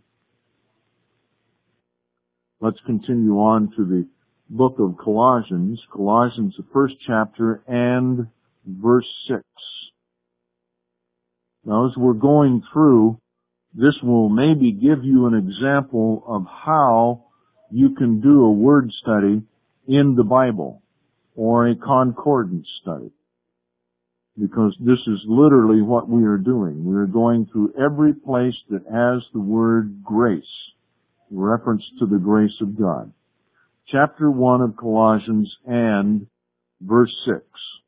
Let's continue on to the book of Colossians, Colossians, the first chapter, and verse six. Now, as we're going through, this will maybe give you an example of how you can do a word study in the Bible, or a concordance study. Because this is literally what we are doing. We are going through every place that has the word grace, reference to the grace of God. Chapter one of Colossians and verse six.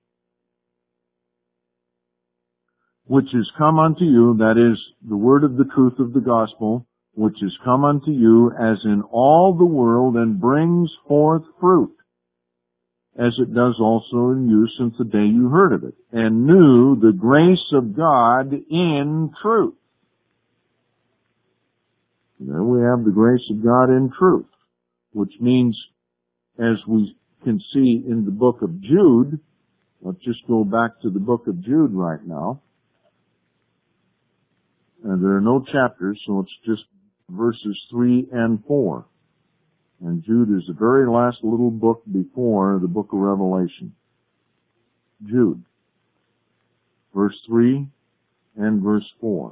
Which is come unto you, that is, the word of the truth of the gospel, which is come unto you as in all the world and brings forth fruit, as it does also in you since the day you heard of it, and knew the grace of God in truth. And there we have the grace of God in truth, which means, as we can see in the book of Jude, let's just go back to the book of Jude right now. And there are no chapters, so it's just verses three and four. And Jude is the very last little book before the book of Revelation. Jude, verse three and verse four.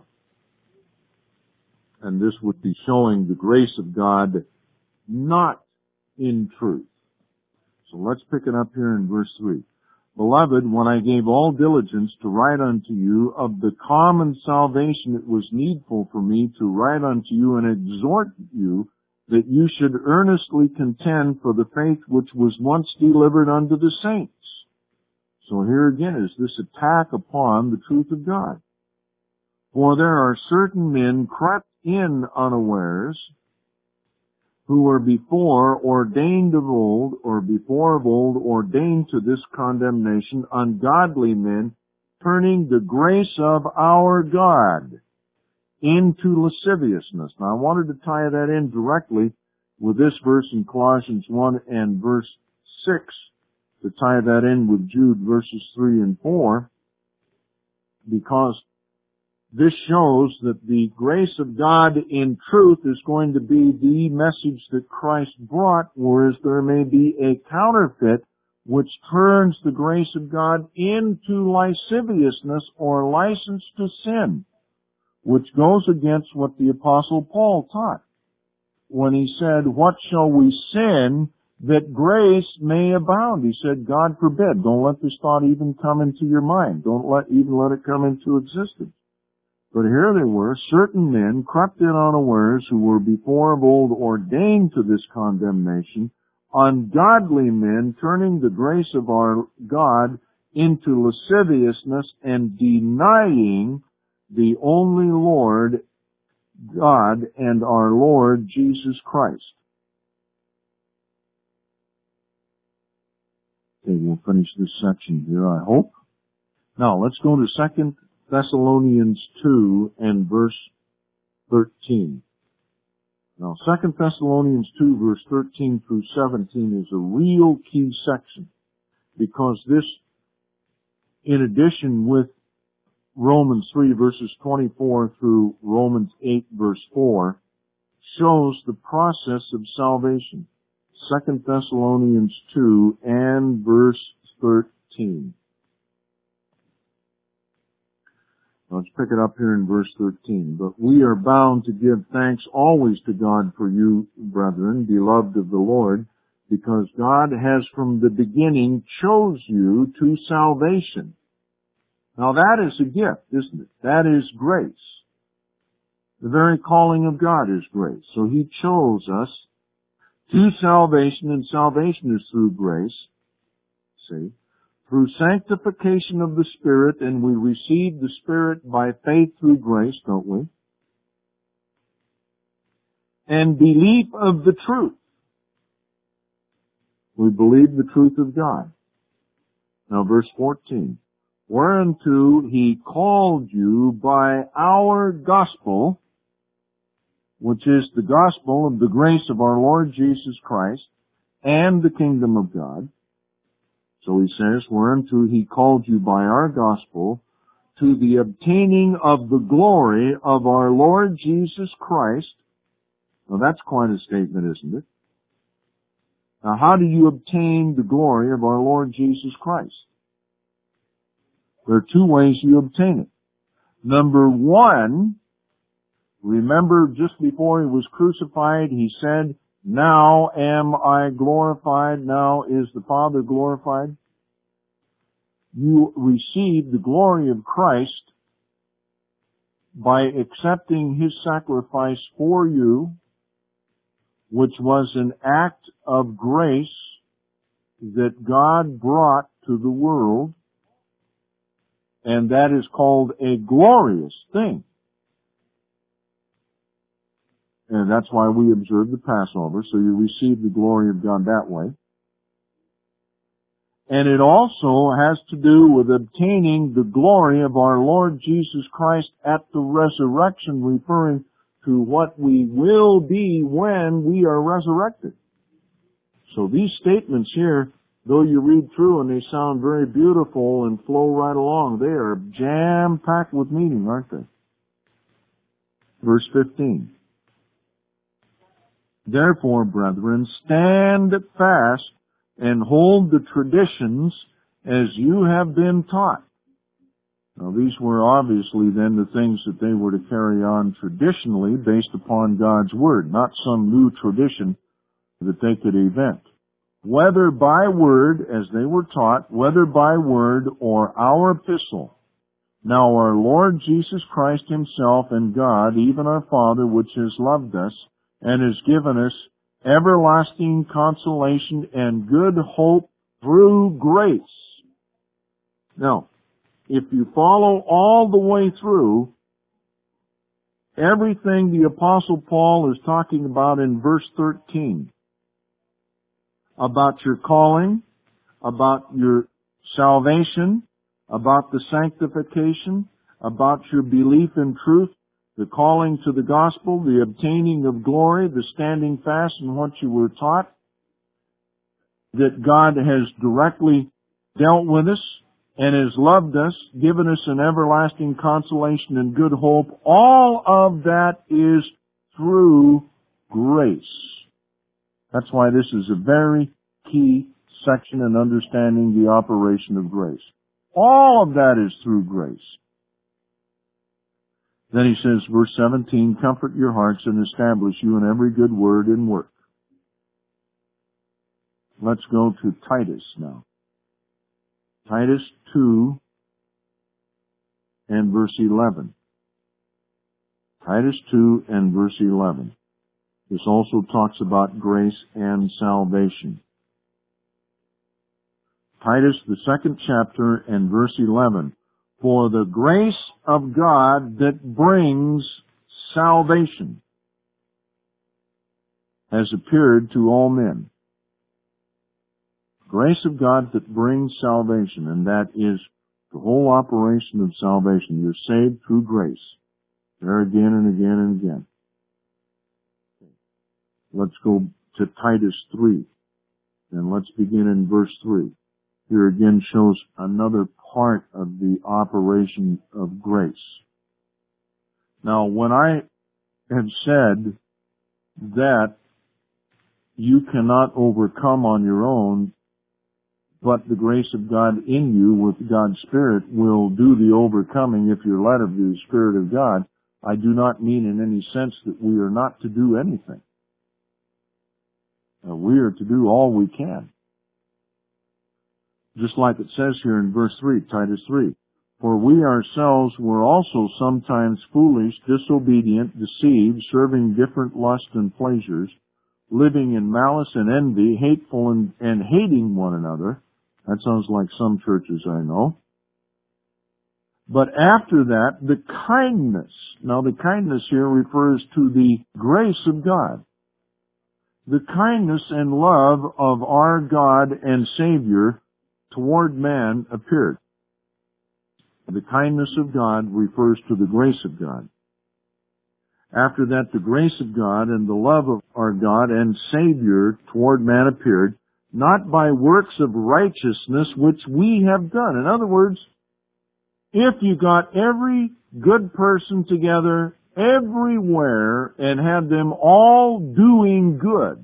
And this would be showing the grace of God not in truth. So let's pick it up here in verse three. Beloved, when I gave all diligence to write unto you of the common salvation, it was needful for me to write unto you and exhort you that you should earnestly contend for the faith which was once delivered unto the saints. So here again is this attack upon the truth of God. For there are certain men crept in unawares, who were before ordained of old, or before of old ordained to this condemnation, ungodly men, turning the grace of our God into lasciviousness. Now I wanted to tie that in directly with this verse in Colossians one and verse six, to tie that in with Jude verses three and four, because this shows that the grace of God in truth is going to be the message that Christ brought, whereas there may be a counterfeit which turns the grace of God into lasciviousness or license to sin, which goes against what the Apostle Paul taught when he said, what shall we sin that grace may abound? He said, God forbid. Don't let this thought even come into your mind. Don't let even let it come into existence. But here they were, certain men crept in unawares, who were before of old ordained to this condemnation, ungodly men turning the grace of our God into lasciviousness and denying the only Lord God and our Lord Jesus Christ. Okay, we'll finish this section here, I hope. Now, let's go to Second Thessalonians two and verse thirteen. Now, Second Thessalonians two, verse thirteen through seventeen is a real key section, because this, in addition with Romans three, verses twenty-four through Romans eight, verse four, shows the process of salvation. Second Thessalonians two and verse thirteen. Let's pick it up here in verse thirteen. But we are bound to give thanks always to God for you, brethren, beloved of the Lord, because God has from the beginning chose you to salvation. Now that is a gift, isn't it? That is grace. The very calling of God is grace. So He chose us to salvation, and salvation is through grace. See? Through sanctification of the Spirit, and we receive the Spirit by faith through grace, don't we? And belief of the truth. We believe the truth of God. Now verse fourteen. Whereunto He called you by our gospel, which is the gospel of the grace of our Lord Jesus Christ, and the kingdom of God. So he says, whereunto He called you by our gospel, to the obtaining of the glory of our Lord Jesus Christ. Now that's quite a statement, isn't it? Now how do you obtain the glory of our Lord Jesus Christ? There are two ways you obtain it. Number one, remember just before He was crucified, He said, now am I glorified, now is the Father glorified. You receive the glory of Christ by accepting His sacrifice for you, which was an act of grace that God brought to the world, and that is called a glorious thing. And that's why we observe the Passover, so you receive the glory of God that way. And it also has to do with obtaining the glory of our Lord Jesus Christ at the resurrection, referring to what we will be when we are resurrected. So these statements here, though you read through and they sound very beautiful and flow right along, they are jam-packed with meaning, aren't they? Verse fifteen. Therefore, brethren, stand fast and hold the traditions as you have been taught. Now, these were obviously then the things that they were to carry on traditionally based upon God's Word, not some new tradition that they could invent. Whether by word, as they were taught, whether by word or our epistle. Now our Lord Jesus Christ Himself and God, even our Father, which has loved us, and has given us everlasting consolation and good hope through grace. Now, if you follow all the way through, everything the Apostle Paul is talking about in verse thirteen, about your calling, about your salvation, about the sanctification, about your belief in truth, the calling to the gospel, the obtaining of glory, the standing fast in what you were taught, that God has directly dealt with us and has loved us, given us an everlasting consolation and good hope. All of that is through grace. That's why this is a very key section in understanding the operation of grace. All of that is through grace. Then he says, verse seventeen, comfort your hearts and establish you in every good word and work. Let's go to Titus now. Titus two and verse eleven. Titus two and verse eleven. This also talks about grace and salvation. Titus, the second chapter and verse eleven. For the grace of God that brings salvation has appeared to all men. Grace of God that brings salvation, and that is The whole operation of salvation. You're saved through grace. There again and again and again. Let's go to Titus three. And let's begin in verse three. Here again shows another part of the operation of grace. Now, when I have said that you cannot overcome on your own, but the grace of God in you with God's Spirit will do the overcoming if you're led of the Spirit of God, I do not mean in any sense that we are not to do anything. Uh, we are to do all we can. Just like it says here in verse three, Titus three. For we ourselves were also sometimes foolish, disobedient, deceived, serving different lusts and pleasures, living in malice and envy, hateful and, and hating one another. That sounds like some churches I know. But after that, the kindness. Now the kindness here refers to the grace of God. The kindness and love of our God and Savior toward man appeared. The kindness of God refers to the grace of God. After that, the grace of God and the love of our God and Savior toward man appeared, not by works of righteousness which we have done. In other words, if you got every good person together everywhere and had them all doing good,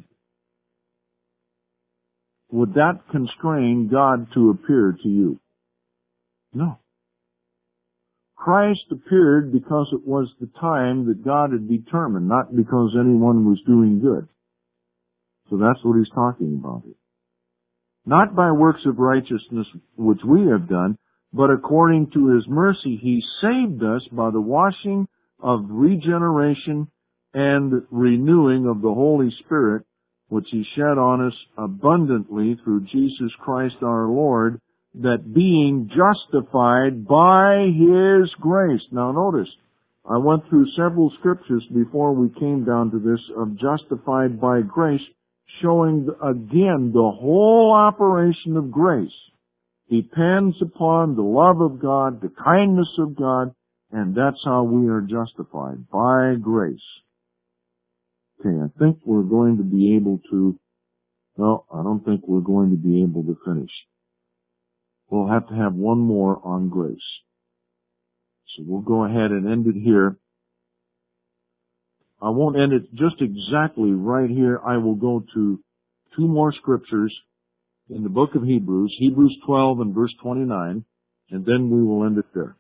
would that constrain God to appear to you? No. Christ appeared because it was the time that God had determined, not because anyone was doing good. So that's what he's talking about here. Not by works of righteousness which we have done, but according to his mercy he saved us by the washing of regeneration and renewing of the Holy Spirit, which he shed on us abundantly through Jesus Christ our Lord, that being justified by his grace. Now notice, I went through several scriptures before we came down to this of justified by grace, showing again the whole operation of grace depends upon the love of God, the kindness of God, and that's how we are justified, by grace. Okay, I think we're going to be able to, well, I don't think we're going to be able to finish. We'll have to have one more on grace. So we'll go ahead and end it here. I won't end it just exactly right here. I will go to two more scriptures in the book of Hebrews, Hebrews twelve and verse twenty-nine, and then we will end it there.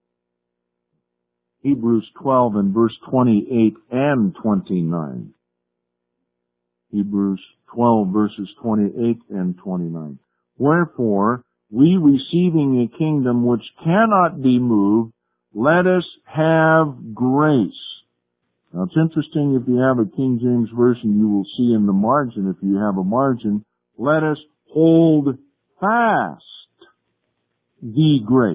Hebrews twelve and verse twenty-eight and twenty-nine. Hebrews twelve verses twenty-eight and twenty-nine. Wherefore, we receiving a kingdom which cannot be moved, let us have grace. Now it's interesting, if you have a King James Version, you will see in the margin, if you have a margin, let us hold fast the grace,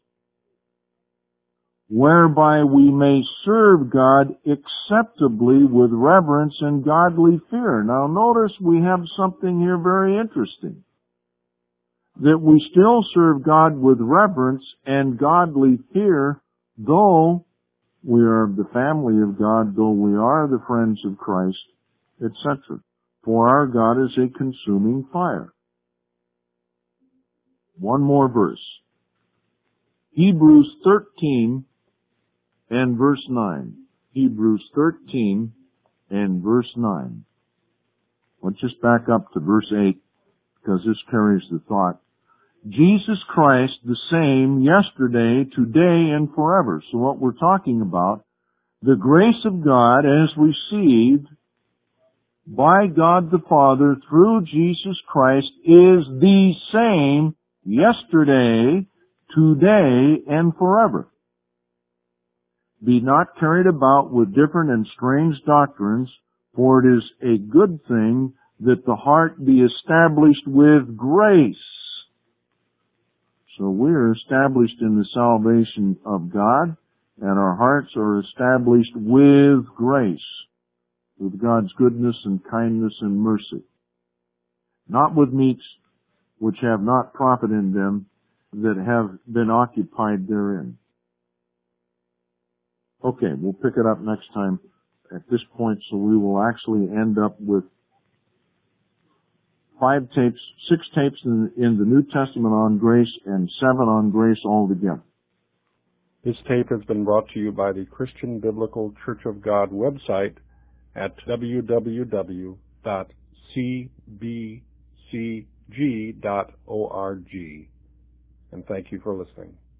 whereby we may serve God acceptably with reverence and godly fear. Now notice we have something here very interesting. That we still serve God with reverence and godly fear, though we are the family of God, though we are the friends of Christ, et cetera. For our God is a consuming fire. One more verse. Hebrews thirteen and verse nine. Hebrews thirteen and verse nine. Let's just back up to verse eight, because this carries the thought. Jesus Christ the same yesterday, today, and forever. So what we're talking about, the grace of God as received by God the Father through Jesus Christ is the same yesterday, today, and forever. Be not carried about with different and strange doctrines, for it is a good thing that the heart be established with grace. So we are established in the salvation of God, and our hearts are established with grace, with God's goodness and kindness and mercy. Not with meats which have not profit in them, that have been occupied therein. Okay, we'll pick it up next time at this point, so we will actually end up with five tapes, six tapes in, in the New Testament on grace and seven on grace altogether. This tape has been brought to you by the Christian Biblical Church of God website at w w w dot c b c g dot org. And thank you for listening.